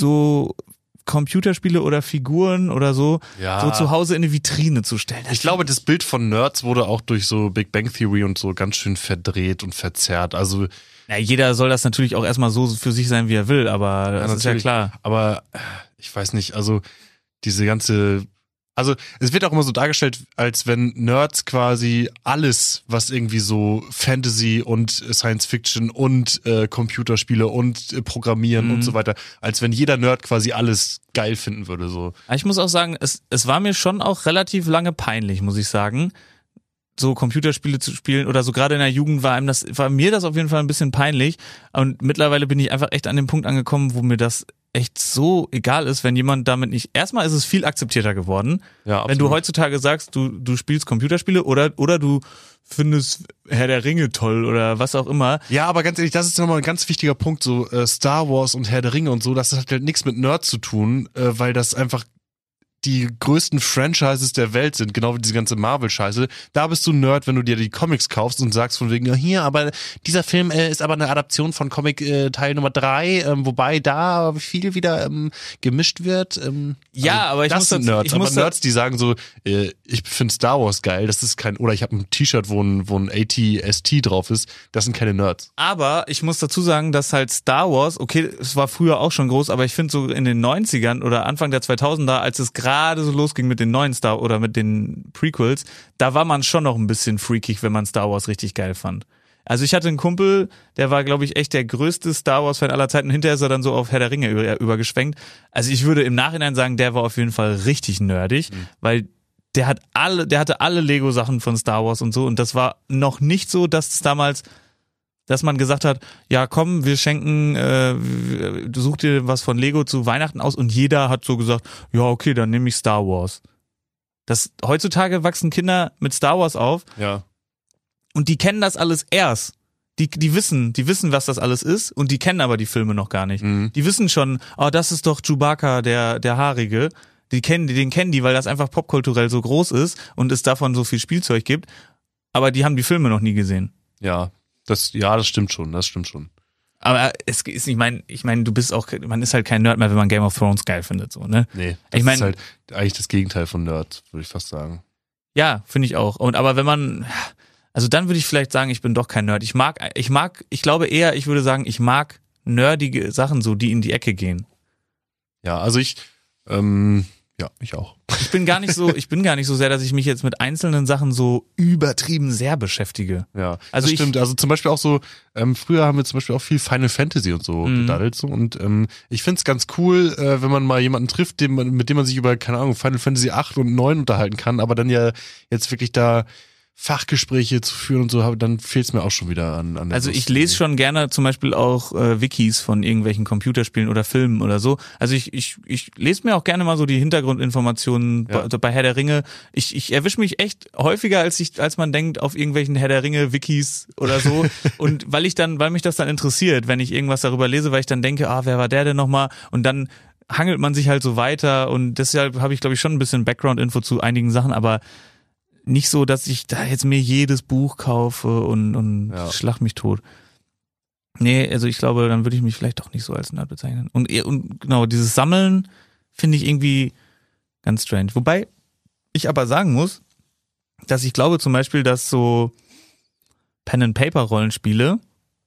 so Computerspiele oder Figuren oder so, Ja. so zu Hause in eine Vitrine zu stellen. Ich glaube, das Bild von Nerds wurde auch durch so Big Bang Theory und so ganz schön verdreht und verzerrt. Also Ja, jeder soll das natürlich auch erstmal so für sich sein, wie er will, aber das ja, ist ja klar. Aber äh, ich weiß nicht, also diese ganze, also es wird auch immer so dargestellt, als wenn Nerds quasi alles, was irgendwie so Fantasy und Science Fiction und äh, Computerspiele und äh, Programmieren Mhm. und so weiter, als wenn jeder Nerd quasi alles geil finden würde. So. Aber ich muss auch sagen, es, es war mir schon auch relativ lange peinlich, muss ich sagen, so Computerspiele zu spielen oder so gerade in der Jugend war einem das, war mir das auf jeden Fall ein bisschen peinlich und mittlerweile bin ich einfach echt an dem Punkt angekommen, wo mir das echt so egal ist, wenn jemand damit nicht, erstmal ist es viel akzeptierter geworden, Ja, absolut. wenn du heutzutage sagst, du, du spielst Computerspiele oder, oder du findest Herr der Ringe toll oder was auch immer. Ja, aber ganz ehrlich, das ist nochmal ein ganz wichtiger Punkt, so äh, Star Wars und Herr der Ringe und so, das hat halt nichts mit Nerd zu tun, äh, weil das einfach die größten Franchises der Welt sind, genau wie diese ganze Marvel-Scheiße. Da bist du Nerd, wenn du dir die Comics kaufst und sagst von wegen, ja hier, aber dieser Film äh, ist aber eine Adaption von Comic äh, Teil Nummer drei, ähm, wobei da viel wieder ähm, gemischt wird. Ähm, Ja, also, aber ich das muss sind dazu- Nerds, ich aber muss da- Nerds, die sagen so, äh, ich finde Star Wars geil, das ist kein, oder ich habe ein T-Shirt, wo ein, wo ein A T S T drauf ist, das sind keine Nerds. Aber ich muss dazu sagen, dass halt Star Wars, okay, es war früher auch schon groß, aber ich finde so in den neunzigern oder Anfang der zweitausender, als es gerade so losging mit den neuen Star oder mit den Prequels, da war man schon noch ein bisschen freakig, wenn man Star Wars richtig geil fand. Also ich hatte einen Kumpel, der war, glaube ich, echt der größte Star Wars-Fan aller Zeiten. Hinterher ist er dann so auf Herr der Ringe über, übergeschwenkt. Also ich würde im Nachhinein sagen, der war auf jeden Fall richtig nerdig, mhm. weil der hat alle, der hatte alle Lego-Sachen von Star Wars und so und das war noch nicht so, dass es damals, dass man gesagt hat, ja komm, wir schenken, äh, du such dir was von Lego zu Weihnachten aus und jeder hat so gesagt, ja okay, dann nehme ich Star Wars. Das, heutzutage wachsen Kinder mit Star Wars auf Ja. und die kennen das alles erst. Die, die wissen, die wissen, was das alles ist und die kennen aber die Filme noch gar nicht. Mhm. Die wissen schon, oh, das ist doch Chewbacca, der, der Haarige. Die kennen, den kennen die, weil das einfach popkulturell so groß ist und es davon so viel Spielzeug gibt. Aber die haben die Filme noch nie gesehen. Ja, das, ja, das stimmt schon, das stimmt schon. Aber es ist, ich meine, ich meine, du bist auch, man ist halt kein Nerd mehr, wenn man Game of Thrones geil findet, so, ne? Nee, das Ich mein- ist halt eigentlich das Gegenteil von Nerd, würde ich fast sagen. Ja, finde ich auch. Und aber wenn man, also dann würde ich vielleicht sagen, ich bin doch kein Nerd. Ich mag, ich mag, ich glaube eher, ich würde sagen, ich mag nerdige Sachen so, die in die Ecke gehen. Ja, also ich, ähm, ja, ich auch. Ich bin gar nicht so, ich bin gar nicht so sehr, dass ich mich jetzt mit einzelnen Sachen so übertrieben sehr beschäftige. Ja, Also das ich- stimmt. Also zum Beispiel auch so, ähm, früher haben wir zum Beispiel auch viel Final Fantasy und so Mhm. gedaddelt so und ähm, ich find's ganz cool, äh, wenn man mal jemanden trifft, dem man, mit dem man sich über, keine Ahnung, Final Fantasy acht und neun unterhalten kann, aber dann ja jetzt wirklich da Fachgespräche zu führen und so, dann fehlt's mir auch schon wieder an, an der Also Lust. ich lese schon gerne zum Beispiel auch äh, Wikis von irgendwelchen Computerspielen oder Filmen oder so. Also ich, ich, ich lese mir auch gerne mal so die Hintergrundinformationen Ja. bei, bei Herr der Ringe. Ich, ich erwische mich echt häufiger, als ich, als man denkt, auf irgendwelchen Herr der Ringe Wikis oder so. Und weil ich dann, weil mich das dann interessiert, wenn ich irgendwas darüber lese, weil ich dann denke, ah, wer war der denn nochmal? Und dann hangelt man sich halt so weiter und deshalb habe ich, glaube ich, schon ein bisschen Background-Info zu einigen Sachen, aber nicht so, dass ich da jetzt mir jedes Buch kaufe und, und Ja. schlag mich tot. Nee, also ich glaube, dann würde ich mich vielleicht doch nicht so als Nerd bezeichnen. Und, und genau, dieses Sammeln finde ich irgendwie ganz strange. Wobei ich aber sagen muss, dass ich glaube zum Beispiel, dass so Pen-and-Paper-Rollenspiele,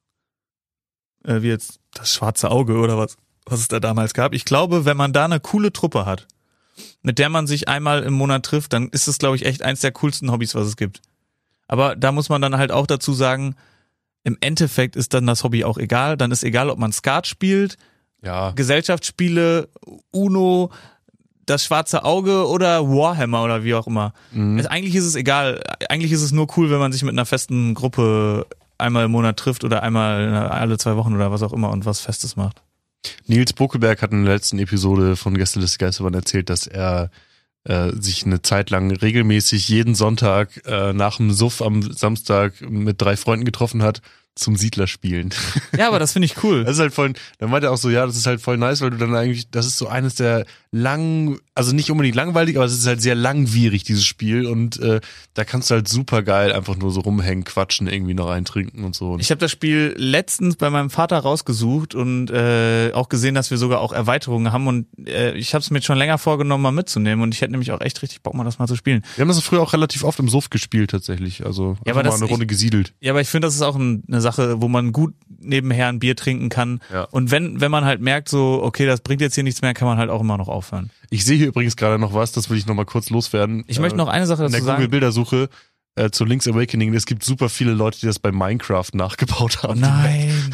äh, wie jetzt das Schwarze Auge oder was, was es da damals gab, ich glaube, wenn man da eine coole Truppe hat, mit der man sich einmal im Monat trifft, dann ist es, glaube ich, echt eins der coolsten Hobbys, was es gibt. Aber da muss man dann halt auch dazu sagen, im Endeffekt ist dann das Hobby auch egal. Dann ist egal, ob man Skat spielt, ja, Gesellschaftsspiele, Uno, das Schwarze Auge oder Warhammer oder wie auch immer. Mhm. Also eigentlich ist es egal. Eigentlich ist es nur cool, wenn man sich mit einer festen Gruppe einmal im Monat trifft oder einmal alle zwei Wochen oder was auch immer und was Festes macht. Nils Bokelberg hat in der letzten Episode von Gästeliste Geisterbahn erzählt, dass er äh, sich eine Zeit lang regelmäßig jeden Sonntag äh, nach dem Suff am Samstag mit drei Freunden getroffen hat, zum Siedler spielen. Ja, aber das finde ich cool. Das ist halt voll, dann meinte er auch so, ja, das ist halt voll nice, weil du dann eigentlich, das ist so eines der lang, also nicht unbedingt langweilig, aber es ist halt sehr langwierig, dieses Spiel und äh, da kannst du halt super geil einfach nur so rumhängen, quatschen, irgendwie noch eintrinken und so. Ich habe das Spiel letztens bei meinem Vater rausgesucht und äh, auch gesehen, dass wir sogar auch Erweiterungen haben und äh, ich habe es mir schon länger vorgenommen, mal mitzunehmen und ich hätte nämlich auch echt richtig Bock, mal das mal zu spielen. Wir haben das früher auch relativ oft im Suff gespielt tatsächlich, also Ja, aber mal das- eine Runde ich- gesiedelt. Ja, aber ich finde, das ist auch ein, eine Sache, wo man gut nebenher ein Bier trinken kann. Ja. Und wenn wenn man halt merkt, so, okay, das bringt jetzt hier nichts mehr, kann man halt auch immer noch aufhören. Ich sehe hier übrigens gerade noch was, das will ich noch mal kurz loswerden. Ich möchte noch eine Sache In dazu der sagen. Google-Bildersuche äh, zu Link's Awakening, es gibt super viele Leute, die das bei Minecraft nachgebaut Oh haben. nein.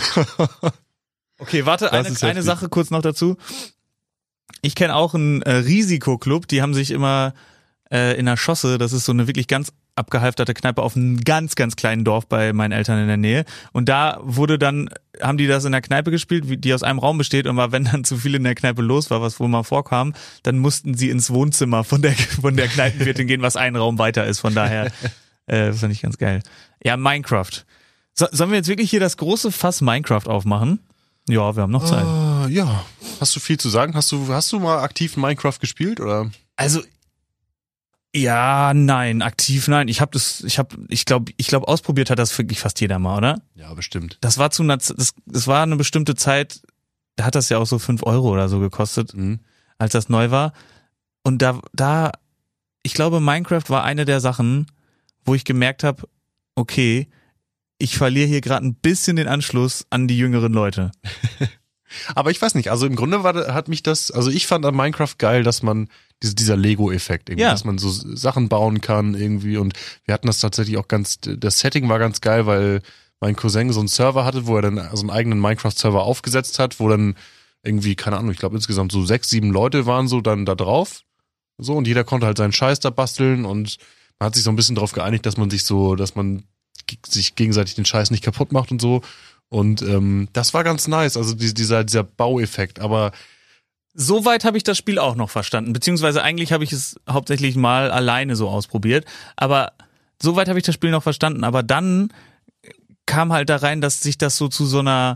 Okay, warte, Das eine, ist eine heftig. Sache kurz noch dazu. Ich kenne auch einen äh, Risikoclub, die haben sich immer äh, in der Schosse, das ist so eine wirklich ganz abgehalfterte Kneipe auf einem ganz, ganz kleinen Dorf bei meinen Eltern in der Nähe. Und da wurde dann, haben die das in der Kneipe gespielt, wie- die aus einem Raum besteht und war, wenn dann zu viel in der Kneipe los war, was wohl mal vorkam, dann mussten sie ins Wohnzimmer von der, von der Kneipenwirtin gehen, was einen Raum weiter ist. Von daher, äh, das fand ich ganz geil. Ja, Minecraft. So, sollen wir jetzt wirklich hier das große Fass Minecraft aufmachen? Ja, wir haben noch Zeit. Äh, ja. Hast du viel zu sagen? Hast du, hast du mal aktiv Minecraft gespielt oder? Also ja, nein, aktiv nein. Ich habe das, ich habe, ich glaube, ich glaube, ausprobiert hat das wirklich fast jeder mal, oder? Ja, bestimmt. Das war zu einer, Z- das, das war eine bestimmte Zeit. Da hat das ja auch so fünf Euro oder so gekostet, Mhm. als das neu war. Und da, da, ich glaube, Minecraft war eine der Sachen, wo ich gemerkt habe, okay, ich verliere hier gerade ein bisschen den Anschluss an die jüngeren Leute. Aber ich weiß nicht, also im Grunde war, hat mich das, also ich fand an Minecraft geil, dass man diese, dieser Lego-Effekt irgendwie, Ja. dass man so Sachen bauen kann irgendwie und wir hatten das tatsächlich auch ganz, das Setting war ganz geil, weil mein Cousin so einen Server hatte, wo er dann so einen eigenen Minecraft-Server aufgesetzt hat, wo dann irgendwie, keine Ahnung, ich glaube insgesamt so sechs, sieben Leute waren so dann da drauf, so und jeder konnte halt seinen Scheiß da basteln und man hat sich so ein bisschen darauf geeinigt, dass man sich so, dass man g- sich gegenseitig den Scheiß nicht kaputt macht und so. Und ähm, das war ganz nice, also die, dieser, dieser Baueffekt, aber Soweit habe ich das Spiel auch noch verstanden, beziehungsweise eigentlich habe ich es hauptsächlich mal alleine so ausprobiert, aber soweit habe ich das Spiel noch verstanden, aber dann kam halt da rein, dass sich das so zu so einer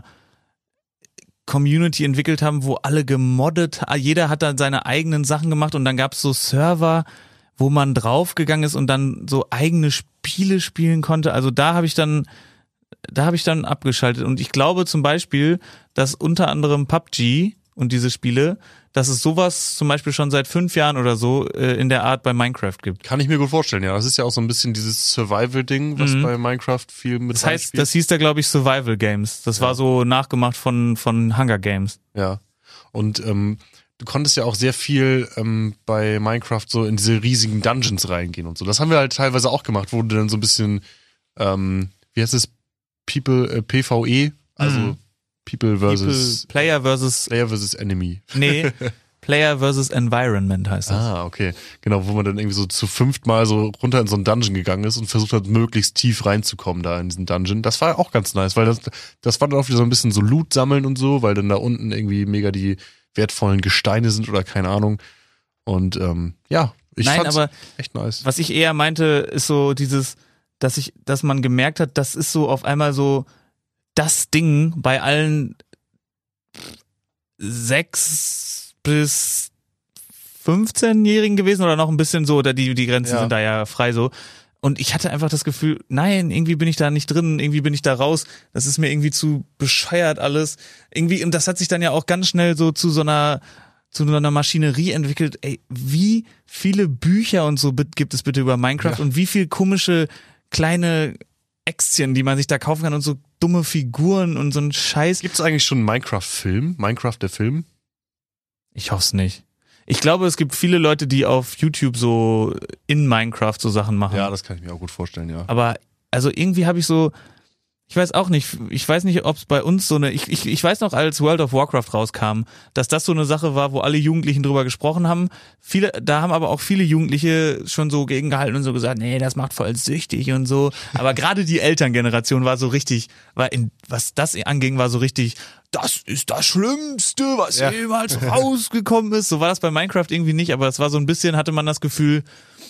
Community entwickelt haben, wo alle gemoddet, jeder hat dann seine eigenen Sachen gemacht und dann gab es so Server, wo man draufgegangen ist und dann so eigene Spiele spielen konnte, also da habe ich dann da habe ich dann abgeschaltet und ich glaube zum Beispiel, dass unter anderem P U B G und diese Spiele, dass es sowas zum Beispiel schon seit fünf Jahren oder so äh, in der Art bei Minecraft gibt. kann ich mir gut vorstellen, ja. Das ist ja auch so ein bisschen dieses Survival-Ding, was Mhm. bei Minecraft viel mit Das heißt, reinspielt. das hieß da glaube ich Survival Games. Das Ja. war so nachgemacht von von Hunger Games. Ja. Und ähm, du konntest ja auch sehr viel ähm, bei Minecraft so in diese riesigen Dungeons reingehen und so. Das haben wir halt teilweise auch gemacht, wo du dann so ein bisschen, ähm, wie heißt es, People, äh, P V E, also Mhm. People versus People, Player versus Player versus Enemy. nee, Player versus Environment heißt das. Ah, okay. Genau, wo man dann irgendwie so zu fünft mal so runter in so einen Dungeon gegangen ist und versucht hat, möglichst tief reinzukommen da in diesen Dungeon. Das war auch ganz nice, weil das, das war dann auch wieder so ein bisschen so Loot sammeln und so, weil dann da unten irgendwie mega die wertvollen Gesteine sind oder keine Ahnung. Und ähm, ja, ich Nein, fand's aber echt nice. was ich eher meinte, ist so dieses, dass ich, dass man gemerkt hat, das ist so auf einmal so das Ding bei allen sechs bis fünfzehnjährigen gewesen oder noch ein bisschen so, oder die, die Grenzen Ja. sind da ja frei so. Und ich hatte einfach das Gefühl, nein, irgendwie bin ich da nicht drin, irgendwie bin ich da raus. Das ist mir irgendwie zu bescheuert alles. Irgendwie, und das hat sich dann ja auch ganz schnell so zu so einer, zu so einer Maschinerie entwickelt. Ey, wie viele Bücher und so bit- gibt es bitte über Minecraft Ja. und wie viel komische kleine Äxtchen, die man sich da kaufen kann und so dumme Figuren und so ein Scheiß. Gibt's eigentlich schon einen Minecraft-Film? Minecraft der Film? Ich hoffe es nicht. Ich glaube, es gibt viele Leute, die auf YouTube so in Minecraft so Sachen machen. Ja, das kann ich mir auch gut vorstellen, ja. Aber also irgendwie habe ich so, ich weiß auch nicht, ich weiß nicht, ob es bei uns so eine, ich, ich, ich weiß noch, als World of Warcraft rauskam, dass das so eine Sache war, wo alle Jugendlichen drüber gesprochen haben. Viele, da haben aber auch viele Jugendliche schon so gegengehalten und so gesagt, nee, das macht voll süchtig und so. Aber gerade die Elterngeneration war so richtig, war in, was das anging, war so richtig, das ist das Schlimmste, was Ja. jemals rausgekommen ist. So war das bei Minecraft irgendwie nicht, aber es war so ein bisschen, hatte man das Gefühl,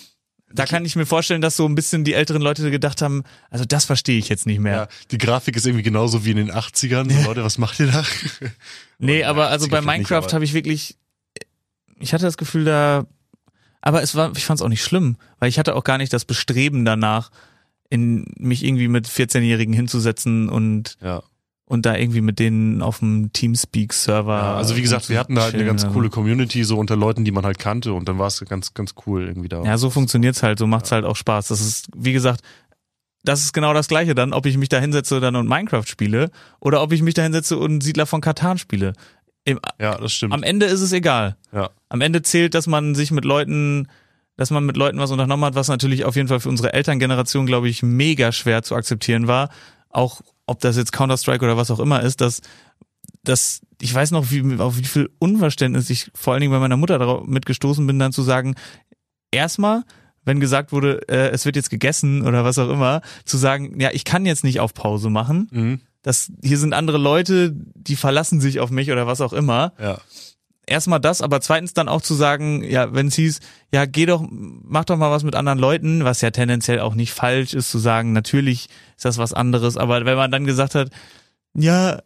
Da kann ich mir vorstellen, dass so ein bisschen die älteren Leute gedacht haben, also das verstehe ich jetzt nicht mehr. Ja, die Grafik ist irgendwie genauso wie in den achtzigern. So, Leute, was macht ihr da? Nee, aber also bei achtziger vielleicht Minecraft nicht, habe ich wirklich, ich hatte das Gefühl da, aber es war, ich fand es auch nicht schlimm, weil ich hatte auch gar nicht das Bestreben danach, in mich irgendwie mit vierzehnjährigen hinzusetzen und Ja. und da irgendwie mit denen auf dem Teamspeak-Server. Ja, also wie gesagt, wir hatten da halt eine ganz chillen, coole Community, so unter Leuten, die man halt kannte und dann war es ganz, ganz cool irgendwie da. Ja, so funktioniert's halt, so macht's halt auch Spaß. Das ist, wie gesagt, das ist genau das Gleiche dann, ob ich mich da hinsetze dann und Minecraft spiele oder ob ich mich da hinsetze und Siedler von Katan spiele. Im, Ja, das stimmt. am Ende ist es egal. Ja. Am Ende zählt, dass man sich mit Leuten, dass man mit Leuten was unternommen hat, was natürlich auf jeden Fall für unsere Elterngeneration, glaube ich, mega schwer zu akzeptieren war. Auch ob das jetzt Counter-Strike oder was auch immer ist, dass, dass ich weiß noch, wie, auf wie viel Unverständnis ich vor allen Dingen bei meiner Mutter darauf mitgestoßen bin, dann zu sagen, erstmal, wenn gesagt wurde, äh, es wird jetzt gegessen oder was auch immer, zu sagen, ja, ich kann jetzt nicht auf Pause machen. Mhm. Das, hier sind andere Leute, die verlassen sich auf mich oder was auch immer. Ja. Erstmal das, aber zweitens dann auch zu sagen, ja, wenn es hieß, ja, geh doch, mach doch mal was mit anderen Leuten, was ja tendenziell auch nicht falsch ist, zu sagen, natürlich ist das was anderes, aber wenn man dann gesagt hat, ja,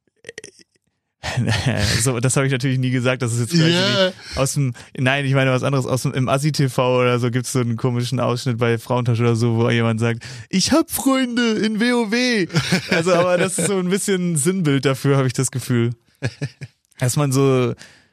so, das habe ich natürlich nie gesagt, das ist jetzt vielleicht Ja. nicht aus dem, nein, ich meine was anderes, aus dem, im Assi-T V oder so gibt's so einen komischen Ausschnitt bei Frauentausch oder so, wo jemand sagt, ich hab Freunde in WoW. Also, aber das ist so ein bisschen Sinnbild dafür, habe ich das Gefühl. Dass man so,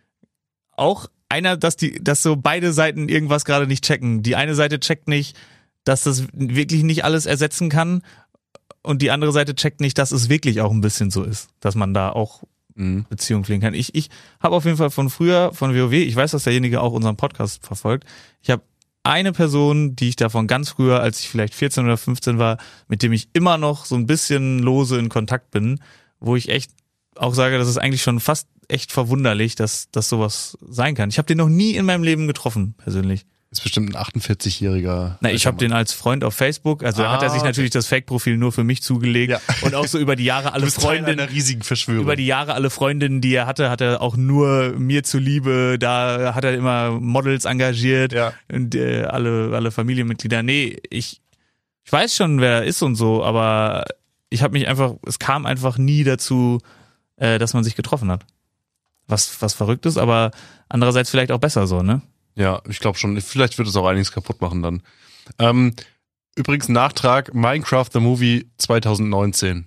auch einer, dass die, dass so beide Seiten irgendwas gerade nicht checken. Die eine Seite checkt nicht, dass das wirklich nicht alles ersetzen kann und die andere Seite checkt nicht, dass es wirklich auch ein bisschen so ist, dass man da auch Mhm. Beziehung pflegen kann. Ich, ich habe auf jeden Fall von früher, von WoW, ich weiß, dass derjenige auch unseren Podcast verfolgt, ich habe eine Person, die ich davon ganz früher, als ich vielleicht vierzehn oder fünfzehn war, mit dem ich immer noch so ein bisschen lose in Kontakt bin, wo ich echt auch sage, das ist eigentlich schon fast echt verwunderlich, dass, dass sowas sein kann. Ich habe den noch nie in meinem Leben getroffen, persönlich. Ist bestimmt ein achtundvierzigjähriger. Na, ich habe den als Freund auf Facebook, also da Ah, hat er sich okay. natürlich das Fake-Profil nur für mich zugelegt Ja. und auch so über die Jahre alle Freundinnen, einer riesigen Verschwörung. über die Jahre alle Freundinnen, die er hatte, hat er auch nur mir zuliebe, da hat er immer Models engagiert Ja. und äh, alle alle Familienmitglieder. Nee, ich ich weiß schon, wer er ist und so, aber ich habe mich einfach, es kam einfach nie dazu, äh, dass man sich getroffen hat. Was was verrückt ist, aber andererseits vielleicht auch besser so, ne? Ja, ich glaube schon. Vielleicht wird es auch einiges kaputt machen dann. Ähm, übrigens Nachtrag, Minecraft the Movie zwanzig neunzehn.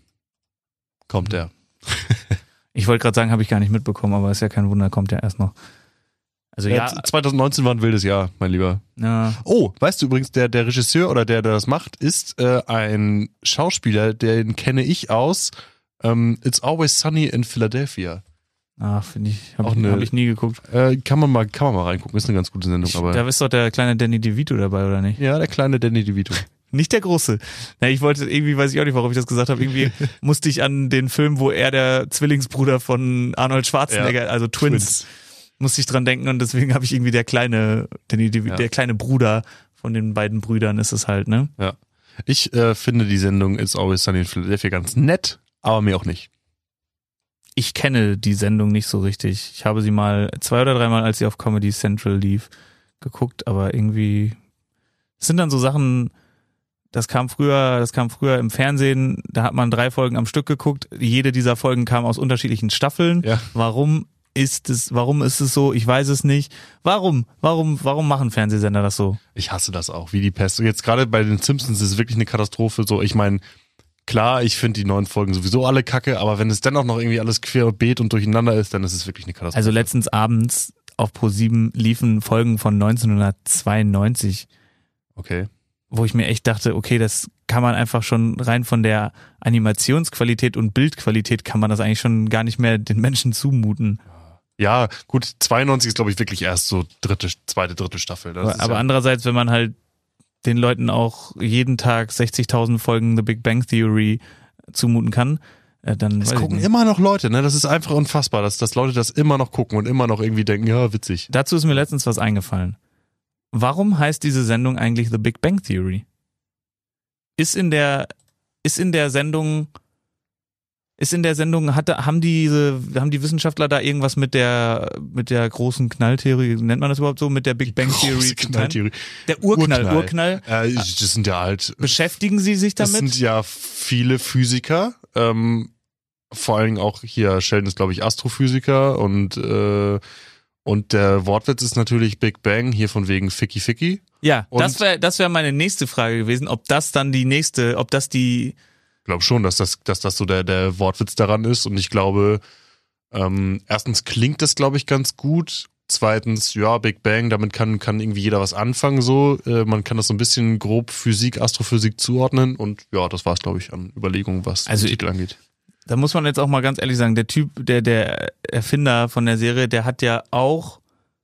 Kommt der. Ich wollte gerade sagen, habe ich gar nicht mitbekommen, aber ist ja kein Wunder, kommt ja erst noch. Also ja, Ja, zwanzig neunzehn war ein wildes Jahr, mein Lieber. ja. Oh, weißt du übrigens, der, der Regisseur oder der, der das macht, ist äh, ein Schauspieler, den kenne ich aus ähm, It's Always Sunny in Philadelphia. Ach, finde ich, habe Auch ich, eine- hab ich nie geguckt. Äh, kann man mal, kann man mal reingucken, ist eine ganz gute Sendung. Ich, aber da ist doch der kleine Danny DeVito dabei, oder nicht? ja, der kleine Danny DeVito. Nicht der große. Na, ich wollte, irgendwie weiß ich auch nicht, warum ich das gesagt habe. Irgendwie musste ich an den Film, wo er der Zwillingsbruder von Arnold Schwarzenegger, Ja, also Twins, Twins. musste ich dran denken und deswegen habe ich irgendwie der kleine, Danny DeVito, Ja. der kleine Bruder von den beiden Brüdern ist es halt, ne? Ja. Ich äh, finde die Sendung It's Always Sunny in Philadelphia ganz nett, aber mir auch nicht. Ich kenne die Sendung nicht so richtig. Ich habe sie mal zwei oder dreimal, als sie auf Comedy Central lief, geguckt, aber irgendwie, es sind dann so Sachen, das kam früher, das kam früher im Fernsehen, da hat man drei Folgen am Stück geguckt. Jede dieser Folgen kam aus unterschiedlichen Staffeln. Ja. Warum ist es, warum ist es so? Ich weiß es nicht. Warum? Warum, warum machen Fernsehsender das so? Ich hasse das auch, wie die Pest. Und jetzt gerade bei den Simpsons ist es wirklich eine Katastrophe. So, ich meine, klar, ich finde die neuen Folgen sowieso alle kacke, aber wenn es dann auch noch irgendwie alles querbeet und durcheinander ist, dann ist es wirklich eine Katastrophe. Also letztens abends auf ProSieben liefen Folgen von neunzehnhundertzweiundneunzig, Okay. wo ich mir echt dachte, okay, das kann man einfach schon rein von der Animationsqualität und Bildqualität kann man das eigentlich schon gar nicht mehr den Menschen zumuten. Ja, gut, zweiundneunzig ist, glaube ich, wirklich erst so dritte, zweite, dritte Staffel. Das Aber, ist aber ja, andererseits, wenn man halt den Leuten auch jeden Tag sechzigtausend Folgen The Big Bang Theory zumuten kann, äh, dann es weiß ich gucken nicht. immer noch Leute, ne? Das ist einfach unfassbar, dass, dass Leute das immer noch gucken und immer noch irgendwie denken, ja, witzig. Dazu ist mir letztens was eingefallen. Warum heißt diese Sendung eigentlich The Big Bang Theory? Ist in der, ist in der Sendung Ist in der Sendung, hat, haben diese, haben die Wissenschaftler da irgendwas mit der, mit der großen Knalltheorie, nennt man das überhaupt so, mit der Big Bang Theory? Knalltheorie. Der Urknall, Urknall. Urknall. Äh, das sind ja halt. Beschäftigen Sie sich damit? Das sind ja viele Physiker, ähm, vor allen Dingen auch hier, Sheldon ist glaube ich Astrophysiker und, äh, und der Wortwitz ist natürlich Big Bang, hier von wegen Ficky Ficky. Ja, und das wäre, das wäre meine nächste Frage gewesen, ob das dann die nächste, ob das die, Ich glaube schon, dass das, dass das so der, der Wortwitz daran ist. Und ich glaube, ähm, erstens klingt das, glaube ich, ganz gut. Zweitens, ja, Big Bang, damit kann, kann irgendwie jeder was anfangen. So, äh, man kann das so ein bisschen grob Physik, Astrophysik zuordnen. Und ja, das war es, glaube ich, an Überlegungen, was also den Titel angeht. Da muss man jetzt auch mal ganz ehrlich sagen, der Typ, der, der Erfinder von der Serie, der hat ja auch,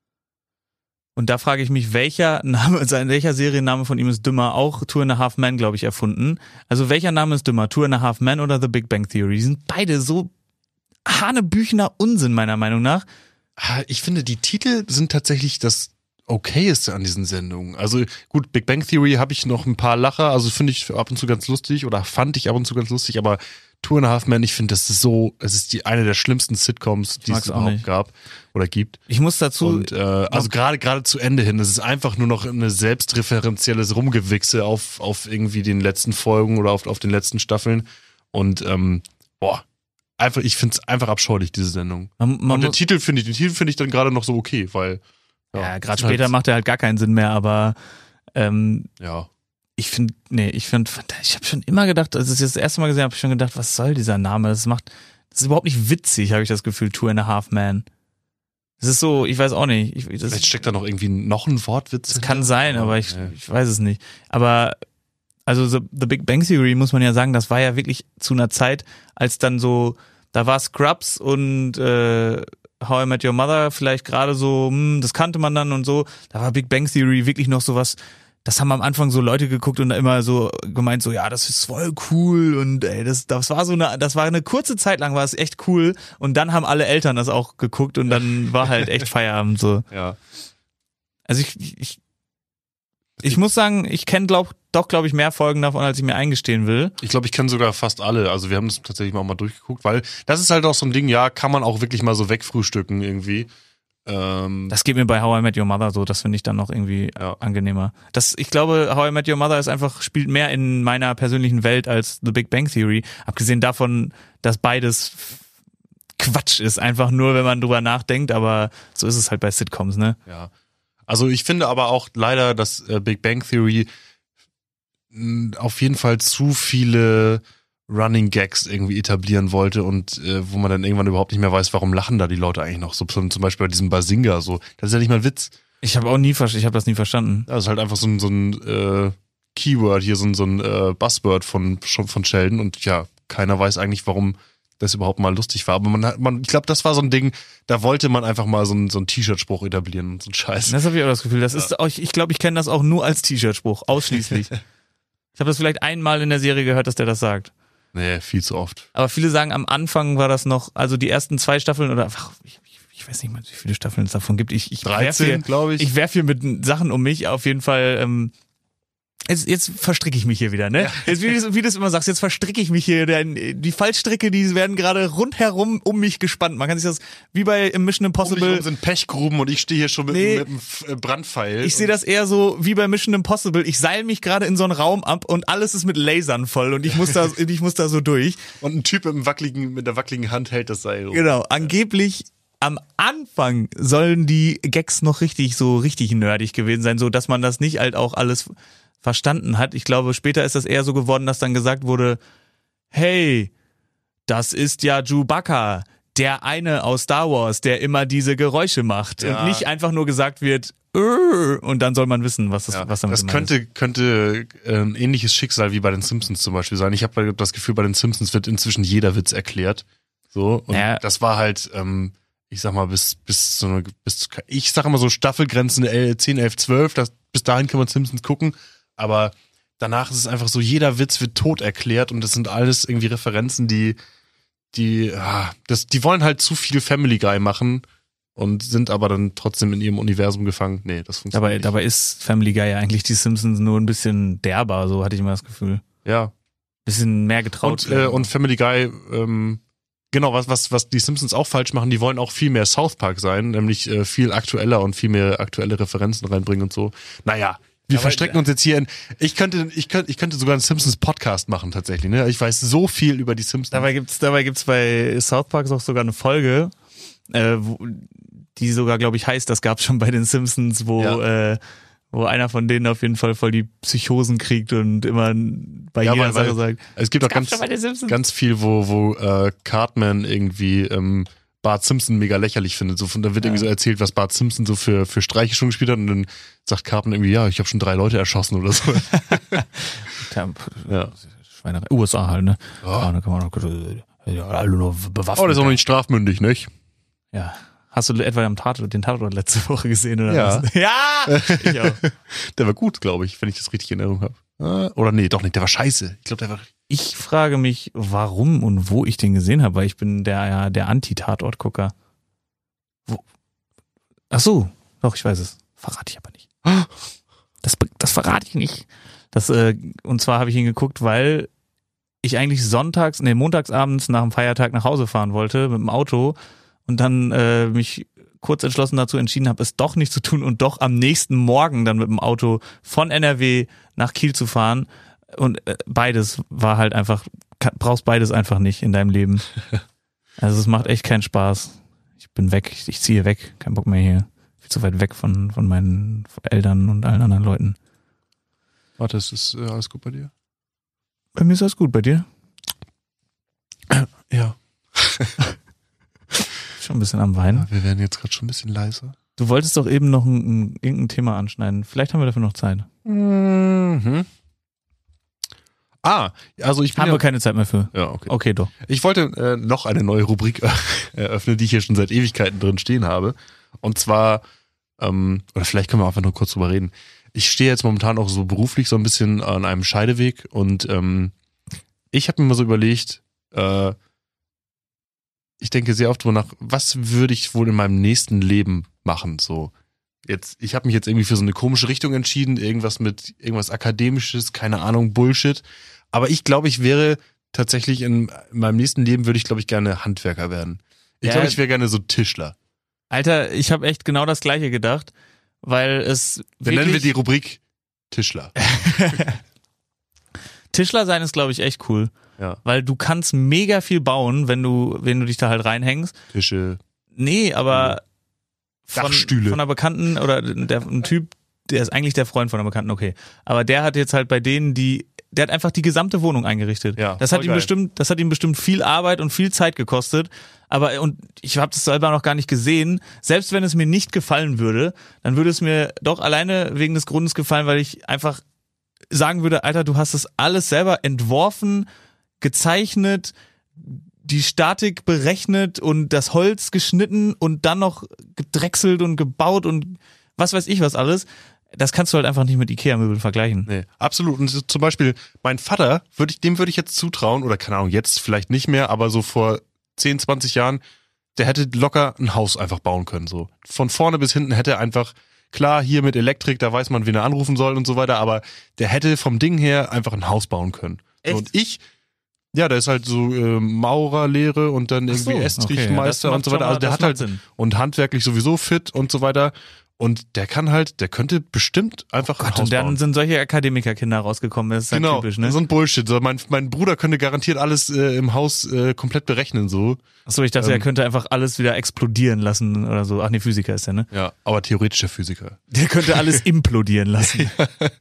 und da frage ich mich, welcher Name, sein, welcher Serienname von ihm ist dümmer? Auch Two and a Half Men, glaube ich, erfunden. Also welcher Name ist dümmer? Two and a Half Men oder The Big Bang Theory? Die sind beide so hanebüchener Unsinn, meiner Meinung nach. Ich finde, die Titel sind tatsächlich das Okayeste an diesen Sendungen. Also gut, Big Bang Theory habe ich noch ein paar Lacher, also finde ich ab und zu ganz lustig oder fand ich ab und zu ganz lustig, aber Two and a Half Men, ich finde, das ist so, es ist die eine der schlimmsten Sitcoms, die es überhaupt nicht. gab oder gibt. Ich muss dazu. Und äh, also gerade gerade zu Ende hin, es ist einfach nur noch ein selbstreferenzielles Rumgewichse auf auf irgendwie den letzten Folgen oder auf auf den letzten Staffeln. Und ähm, boah, einfach, ich finde es einfach abscheulich, diese Sendung. Man, man Und der muss, Titel finde ich, den Titel finde ich dann gerade noch so okay, weil ja, ja gerade ist später halt, macht er halt gar keinen Sinn mehr, aber ähm, ja. ich finde, nee, ich finde, ich habe schon immer gedacht, als ich das erste Mal gesehen habe, habe ich schon gedacht, was soll dieser Name? Das macht, das ist überhaupt nicht witzig, habe ich das Gefühl, Two and a Half Men. Das ist so, ich weiß auch nicht. Ich, das, Vielleicht steckt da noch irgendwie noch ein Wortwitz. das kann sein, aber ich, ja. ich weiß es nicht. Aber also The, The Big Bang Theory, muss man ja sagen, das war ja wirklich zu einer Zeit, als dann so, da war Scrubs und äh, How I Met Your Mother vielleicht gerade so, hm, das kannte man dann und so. Da war Big Bang Theory wirklich noch sowas. Das haben am Anfang so Leute geguckt und da immer so gemeint, so ja, das ist voll cool und ey, das das war so eine, das war eine kurze Zeit lang war es echt cool und dann haben alle Eltern das auch geguckt und dann war halt echt Feierabend so. Ja. Also ich ich ich muss sagen, ich kenne glaub doch glaube ich mehr Folgen davon, als ich mir eingestehen will. Ich glaube, ich kenne sogar fast alle. Also wir haben das tatsächlich auch mal durchgeguckt, weil das ist halt auch so ein Ding, ja, kann man auch wirklich mal so wegfrühstücken irgendwie. Ähm, Das geht mir bei How I Met Your Mother so, das finde ich dann noch irgendwie Ja. angenehmer. Das, ich glaube, How I Met Your Mother ist einfach, spielt mehr in meiner persönlichen Welt als The Big Bang Theory. Abgesehen davon, dass beides Quatsch ist, einfach nur, wenn man drüber nachdenkt, aber so ist es halt bei Sitcoms, ne? Ja. Also ich finde aber auch leider, dass äh, Big Bang Theory mh, auf jeden Fall zu viele Running Gags irgendwie etablieren wollte und äh, wo man dann irgendwann überhaupt nicht mehr weiß, warum lachen da die Leute eigentlich noch. So zum zum Beispiel bei diesem Bazinga so. Das ist ja nicht mal ein Witz. Ich habe auch nie, ver- ich habe das nie verstanden. Das ist halt einfach so ein, so ein äh, Keyword hier, so ein, so ein äh, Buzzword von, schon von Sheldon und ja, keiner weiß eigentlich, warum das überhaupt mal lustig war. Aber man hat, man, ich glaube, das war so ein Ding, da wollte man einfach mal so ein, so ein T-Shirt-Spruch etablieren und so ein Scheiß. Das habe ich auch das Gefühl. Das Ja. ist auch, ich glaube, ich kenne das auch nur als T-Shirt-Spruch, ausschließlich. Ich habe das vielleicht einmal in der Serie gehört, dass der das sagt. Nee, viel zu oft. Aber viele sagen, am Anfang war das noch, also die ersten zwei Staffeln oder ach, ich, ich, ich weiß nicht mal, wie viele Staffeln es davon gibt. Ich, ich werf dreizehn, hier, glaube ich. ich werf hier mit Sachen um mich auf jeden Fall. Ähm, jetzt, jetzt verstricke ich mich hier wieder, ne? Ja. Jetzt, wie, du- wie du es immer sagst, jetzt verstricke ich mich hier. Denn die Fallstricke, die werden gerade rundherum um mich gespannt. Man kann sich das wie bei im Mission Um mich Impossible. rum sind Pechgruben und ich stehe hier schon mit, Nee. mit einem F- äh, Brandpfeil. Ich sehe das eher so wie bei Mission Impossible. Ich seil mich gerade in so einen Raum ab und alles ist mit Lasern voll und ich muss da, ich muss da so durch. Und ein Typ mit, einem wackeligen, mit der wackeligen Hand hält das Seil hoch. Genau, angeblich am Anfang sollen die Gags noch richtig, so richtig nerdig gewesen sein, so dass man das nicht halt auch alles verstanden hat. Ich glaube, später ist das eher so geworden, dass dann gesagt wurde, hey, das ist ja Chewbacca, der eine aus Star Wars, der immer diese Geräusche macht. Ja. Und nicht einfach nur gesagt wird, "Äh", und dann soll man wissen, was das, Ja, was damit das gemeint könnte, könnte äh, ein ähnliches Schicksal wie bei den Simpsons zum Beispiel sein. Ich habe das Gefühl, bei den Simpsons wird inzwischen jeder Witz erklärt. So, und Ja. das war halt, ähm, ich sag mal, bis, bis so eine, bis, ich sag immer so Staffelgrenzen zehn, elf, zwölf, das, bis dahin kann man Simpsons gucken, aber danach ist es einfach so, jeder Witz wird tot erklärt und das sind alles irgendwie Referenzen, die, die, ah, das, die wollen halt zu viel Family Guy machen und sind aber dann trotzdem in ihrem Universum gefangen. Nee, das funktioniert Dabei, nicht. dabei ist Family Guy ja eigentlich die Simpsons nur ein bisschen derber, so hatte ich immer das Gefühl. Ja. bisschen mehr getraut Und, äh, und Family Guy, ähm, genau, was, was, was die Simpsons auch falsch machen, die wollen auch viel mehr South Park sein, nämlich äh, viel aktueller und viel mehr aktuelle Referenzen reinbringen und so. Naja, wir Aber, verstrecken uns jetzt hier in, ich könnte, ich könnte, ich könnte sogar einen Simpsons Podcast machen tatsächlich, ne? Ich weiß so viel über die Simpsons. Dabei gibt's, dabei gibt's bei South Park auch sogar eine Folge, äh, wo, die sogar, glaube ich, heißt, das gab's schon bei den Simpsons, wo, Ja. äh, wo einer von denen auf jeden Fall voll die Psychosen kriegt und immer bei Ja, jeder weil- Sache weil- sagt, Es gibt auch gab's ganz, schon bei den Simpsons. ganz viel, wo, wo äh, Cartman irgendwie ähm, Bart Simpson mega lächerlich findet. So, von, da wird Ja. irgendwie so erzählt, was Bart Simpson so für, für Streiche schon gespielt hat und dann sagt Cartman irgendwie, ja, ich habe schon drei Leute erschossen oder so. Ja, Ja. Schweinerei. U S A halt, ne? Ja. Ja, da kann man noch, ja, alle nur bewaffnet. Oh, das ist auch noch nicht strafmündig, nicht? Ja. Hast du etwa am Tatort, den Tatort letzte Woche gesehen oder Ja. was? Ja! Ich auch. Der war gut, glaube ich, wenn ich das richtig in Erinnerung habe. Oder nee, doch nicht, der war scheiße. Ich glaube, der war... Ich frage mich, warum und wo ich den gesehen habe, weil ich bin der ja der Anti-Tatort-Gucker. Wo? Ach so, doch, ich weiß es. Verrate ich aber nicht. Das, das verrate ich nicht. Das, äh, und zwar habe ich ihn geguckt, weil ich eigentlich sonntags, nee, montagsabends nach dem Feiertag nach Hause fahren wollte mit dem Auto und dann äh, mich kurz entschlossen dazu entschieden habe, es doch nicht zu tun und doch am nächsten Morgen dann mit dem Auto von N R W nach Kiel zu fahren. Und äh, beides war halt einfach, kann, brauchst beides einfach nicht in deinem Leben. Also es macht echt keinen Spaß. Ich bin weg, ich, ich ziehe weg, kein Bock mehr hier. Viel zu weit weg von, von meinen Eltern und allen anderen Leuten. Warte, ist das äh, alles gut bei dir? Bei mir ist alles gut, bei dir? Ja. Schon ein bisschen am Weinen. Wir werden jetzt gerade schon ein bisschen leiser. Du wolltest doch eben noch ein, ein, irgendein Thema anschneiden. Vielleicht haben wir dafür noch Zeit. Mhm. Ah, also ich bin Haben ja, wir keine Zeit mehr für. ja, okay. Okay, doch. Ich wollte äh, noch eine neue Rubrik eröffnen, die ich hier schon seit Ewigkeiten drin stehen habe. Und zwar, ähm, oder vielleicht können wir einfach nur kurz drüber reden. Ich stehe jetzt momentan auch so beruflich so ein bisschen an einem Scheideweg und ähm, ich habe mir mal so überlegt, äh, ich denke sehr oft drüber nach, was würde ich wohl in meinem nächsten Leben machen? So, jetzt, ich habe mich jetzt irgendwie für so eine komische Richtung entschieden, irgendwas mit irgendwas Akademisches, keine Ahnung, Bullshit. Aber ich glaube, ich wäre tatsächlich in, in meinem nächsten Leben würde ich, glaube ich, gerne Handwerker werden. Ich Ja. glaube, ich wäre gerne so Tischler. Alter, ich habe echt genau das Gleiche gedacht, weil es Dann nennen wir wirklich- die Rubrik Tischler. Tischler sein ist, glaube ich, echt cool. Ja. Weil du kannst mega viel bauen, wenn du, wenn du dich da halt reinhängst. Tische. Nee, aber von, Dachstühle. von einer Bekannten oder der, ein Typ, der ist eigentlich der Freund von einer Bekannten, okay. Aber der hat jetzt halt bei denen, die, der hat einfach die gesamte Wohnung eingerichtet. Ja, das voll hat ihm geil. bestimmt, das hat ihm bestimmt viel Arbeit und viel Zeit gekostet. Aber, und ich habe das selber noch gar nicht gesehen. Selbst wenn es mir nicht gefallen würde, dann würde es mir doch alleine wegen des Grundes gefallen, weil ich einfach sagen würde, Alter, du hast das alles selber entworfen, gezeichnet, die Statik berechnet und das Holz geschnitten und dann noch gedrechselt und gebaut und was weiß ich was alles. Das kannst du halt einfach nicht mit Ikea-Möbeln vergleichen. Nee, absolut. Und so zum Beispiel, mein Vater, würde ich, dem würde ich jetzt zutrauen, oder keine Ahnung, jetzt vielleicht nicht mehr, aber so vor zehn, zwanzig Jahren, der hätte locker ein Haus einfach bauen können. So von vorne bis hinten hätte er einfach, klar, hier mit Elektrik, da weiß man, wen er anrufen soll und so weiter, aber der hätte vom Ding her einfach ein Haus bauen können. Echt? So, und ich, ja, der ist halt so äh, Maurerlehre und dann irgendwie Ach so, Estrichmeister okay, ja, das und so macht weiter. Also schon der mal- hat das halt macht Sinn. und handwerklich sowieso fit und so weiter. Und der kann halt, der könnte bestimmt einfach ein Gott, Haus und dann bauen. sind solche Akademikerkinder rausgekommen. Das ist halt Genau, typisch, ne? so ein Bullshit. So, mein, mein Bruder könnte garantiert alles äh, im Haus äh, komplett berechnen, so. Achso, ich dachte, er ähm, könnte einfach alles wieder explodieren lassen oder so. Ach nee, Physiker ist der, ne? Ja, aber theoretischer Physiker. Der könnte alles implodieren lassen.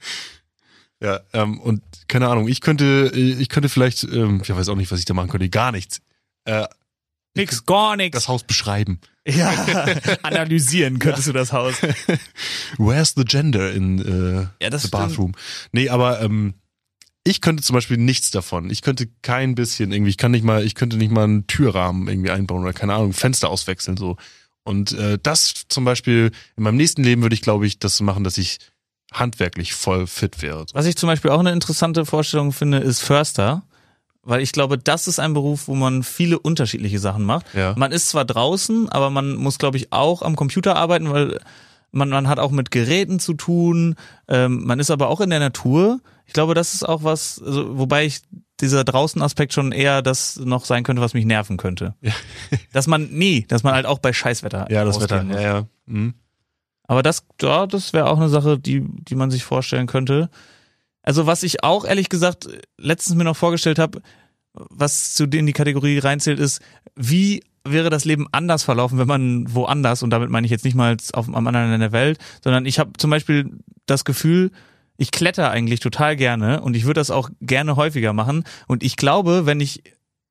Ja, ähm, und keine Ahnung, ich könnte, ich könnte vielleicht, ähm, ich weiß auch nicht, was ich da machen könnte, gar nichts. Äh, Nix, gar nix. das Haus beschreiben. Ja, analysieren könntest du das Haus. Where's the gender in äh, Ja, das the stimmt. bathroom? Nee, aber ähm, ich könnte zum Beispiel nichts davon. Ich könnte kein bisschen irgendwie, ich kann nicht mal, ich könnte nicht mal einen Türrahmen irgendwie einbauen oder keine Ahnung, Fenster auswechseln so. Und äh, das zum Beispiel, in meinem nächsten Leben würde ich, glaube ich, das machen, dass ich handwerklich voll fit wäre. Was ich zum Beispiel auch eine interessante Vorstellung finde, ist Förster. Weil ich glaube, das ist ein Beruf, wo man viele unterschiedliche Sachen macht. Ja. Man ist zwar draußen, aber man muss, glaube ich, auch am Computer arbeiten, weil man, man hat auch mit Geräten zu tun. Ähm, man ist aber auch in der Natur. Ich glaube, das ist auch was, also, wobei ich dieser Draußen-Aspekt schon eher das noch sein könnte, was mich nerven könnte. Ja. Dass man, nee, dass man halt auch bei Scheißwetter Ja, das rausgehen Wetter. muss. Ja, ja. Mhm. Aber das, ja, das wäre auch eine Sache, die, die man sich vorstellen könnte. Also was ich auch ehrlich gesagt letztens mir noch vorgestellt habe, was zu denen die Kategorie reinzählt, ist, wie wäre das Leben anders verlaufen, wenn man woanders, und damit meine ich jetzt nicht mal auf, am anderen Ende der Welt, sondern ich habe zum Beispiel das Gefühl, ich kletter eigentlich total gerne und ich würde das auch gerne häufiger machen. Und ich glaube, wenn ich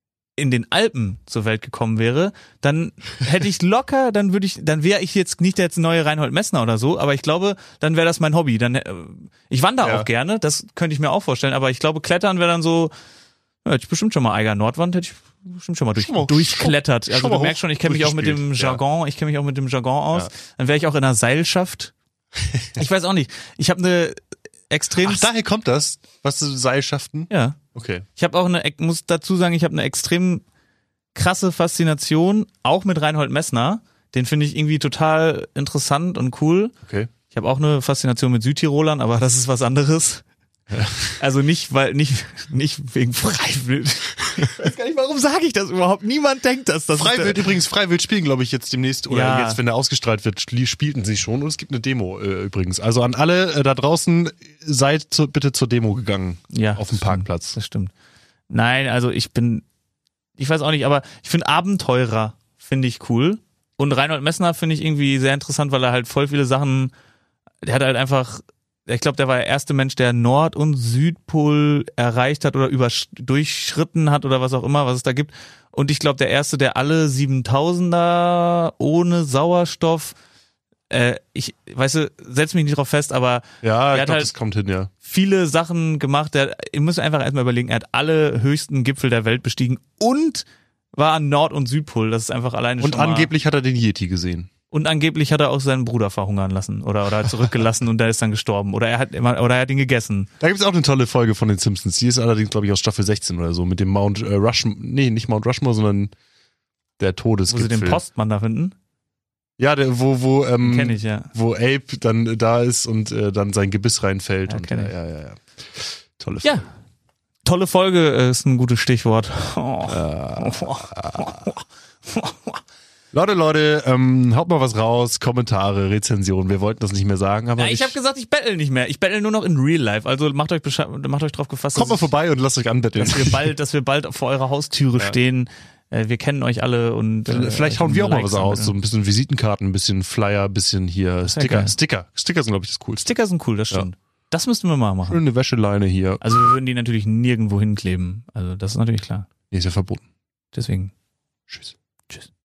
in den Alpen zur Welt gekommen wäre, dann hätte ich locker, dann würde ich, dann wäre ich jetzt nicht der jetzt neue Reinhold Messner oder so, aber ich glaube, dann wäre das mein Hobby. Dann, äh, ich wandere Ja. auch gerne, das könnte ich mir auch vorstellen, aber ich glaube, Klettern wäre dann so, ja, hätte ich bestimmt schon mal Eiger Nordwand, hätte ich bestimmt schon mal, durch, Schon mal- durchklettert. schon- Also schon du mal merkst schon, ich kenne mich auch mit dem durchgespielt, ja. Jargon, ich kenne mich auch mit dem Jargon aus. Ja. Dann wäre ich auch in einer Seilschaft. Ich weiß auch nicht. Ich habe eine extrem, Ach, daher kommt das, was du Seilschaften? ja. Okay. Ich habe auch eine, muss dazu sagen, ich habe eine extrem krasse Faszination, auch mit Reinhold Messner. Den finde ich irgendwie total interessant und cool. Okay. Ich habe auch eine Faszination mit Südtirolern, aber das ist was anderes. Ja. Also nicht, weil nicht nicht wegen Freiwild. Ich weiß gar nicht, warum sage ich das überhaupt? Niemand denkt das. das Freiwild ist übrigens, Freiwild spielen, glaube ich, jetzt demnächst, oder Ja. jetzt, wenn er ausgestrahlt wird, schli- spielten sie schon, und es gibt eine Demo äh, übrigens. Also an alle äh, da draußen, seid zu, bitte zur Demo gegangen. ja, auf dem das Parkplatz. Stimmt, das stimmt. Nein, also ich bin, ich weiß auch nicht, aber ich finde Abenteurer finde ich cool. Und Reinhold Messner finde ich irgendwie sehr interessant, weil er halt voll viele Sachen, der hat halt einfach, ich glaube, der war der erste Mensch, der Nord- und Südpol erreicht hat oder übersch- durchschritten hat oder was auch immer, was es da gibt. Und ich glaube, der erste, der alle siebentausender ohne Sauerstoff, äh, ich, weißt du, setz mich nicht drauf fest, aber Ja, Er ich hat glaube, halt- das kommt hin, ja. viele Sachen gemacht. Der, ihr müsst einfach erstmal überlegen, er hat alle höchsten Gipfel der Welt bestiegen und war an Nord- und Südpol. Das ist einfach alleine Und schon mal. angeblich hat er den Yeti gesehen. Und angeblich hat er auch seinen Bruder verhungern lassen oder oder zurückgelassen und der ist dann gestorben oder er hat immer oder er hat ihn gegessen. Da gibt's auch eine tolle Folge von den Simpsons. Die ist allerdings, glaube ich, aus Staffel sechzehn oder so, mit dem Mount äh, Rushmore, nee, nicht Mount Rushmore, sondern der Wo sie Todesgipfel. den Postmann da finden. Ja, der, wo, wo, ähm, Kenn ich, ja. wo Ape dann äh, da ist und äh, dann sein Gebiss reinfällt. Ja, und, kenn ja, ich. ja, ja, ja. Tolle Ja. Folge. Tolle Folge äh, ist ein gutes Stichwort. Oh. Leute, Leute, ähm, haut mal was raus, Kommentare, Rezensionen. Wir wollten das nicht mehr sagen, aber Ja, ich habe gesagt, ich bettel nicht mehr. Ich bettel nur noch in Real Life. Also macht euch Bescheid, macht euch drauf gefasst, kommt mal dass, vorbei und lasst euch anbetteln. dass wir bald, dass wir bald vor eurer Haustüre stehen. Äh, wir kennen euch alle und äh, Vielleicht hauen wir auch mal Likes was aus, so anbetteln. ein bisschen Visitenkarten, ein bisschen Flyer, ein bisschen hier wär Sticker. geil. Sticker. Sticker sind, glaube ich, das Coolste. Sticker sind cool, das stimmt. Das müssten wir mal machen. Schöne Wäscheleine hier. Also wir würden die natürlich nirgendwo hinkleben. Also das ist natürlich klar. Nee, ist ja verboten. Deswegen. Tschüss. Tschüss.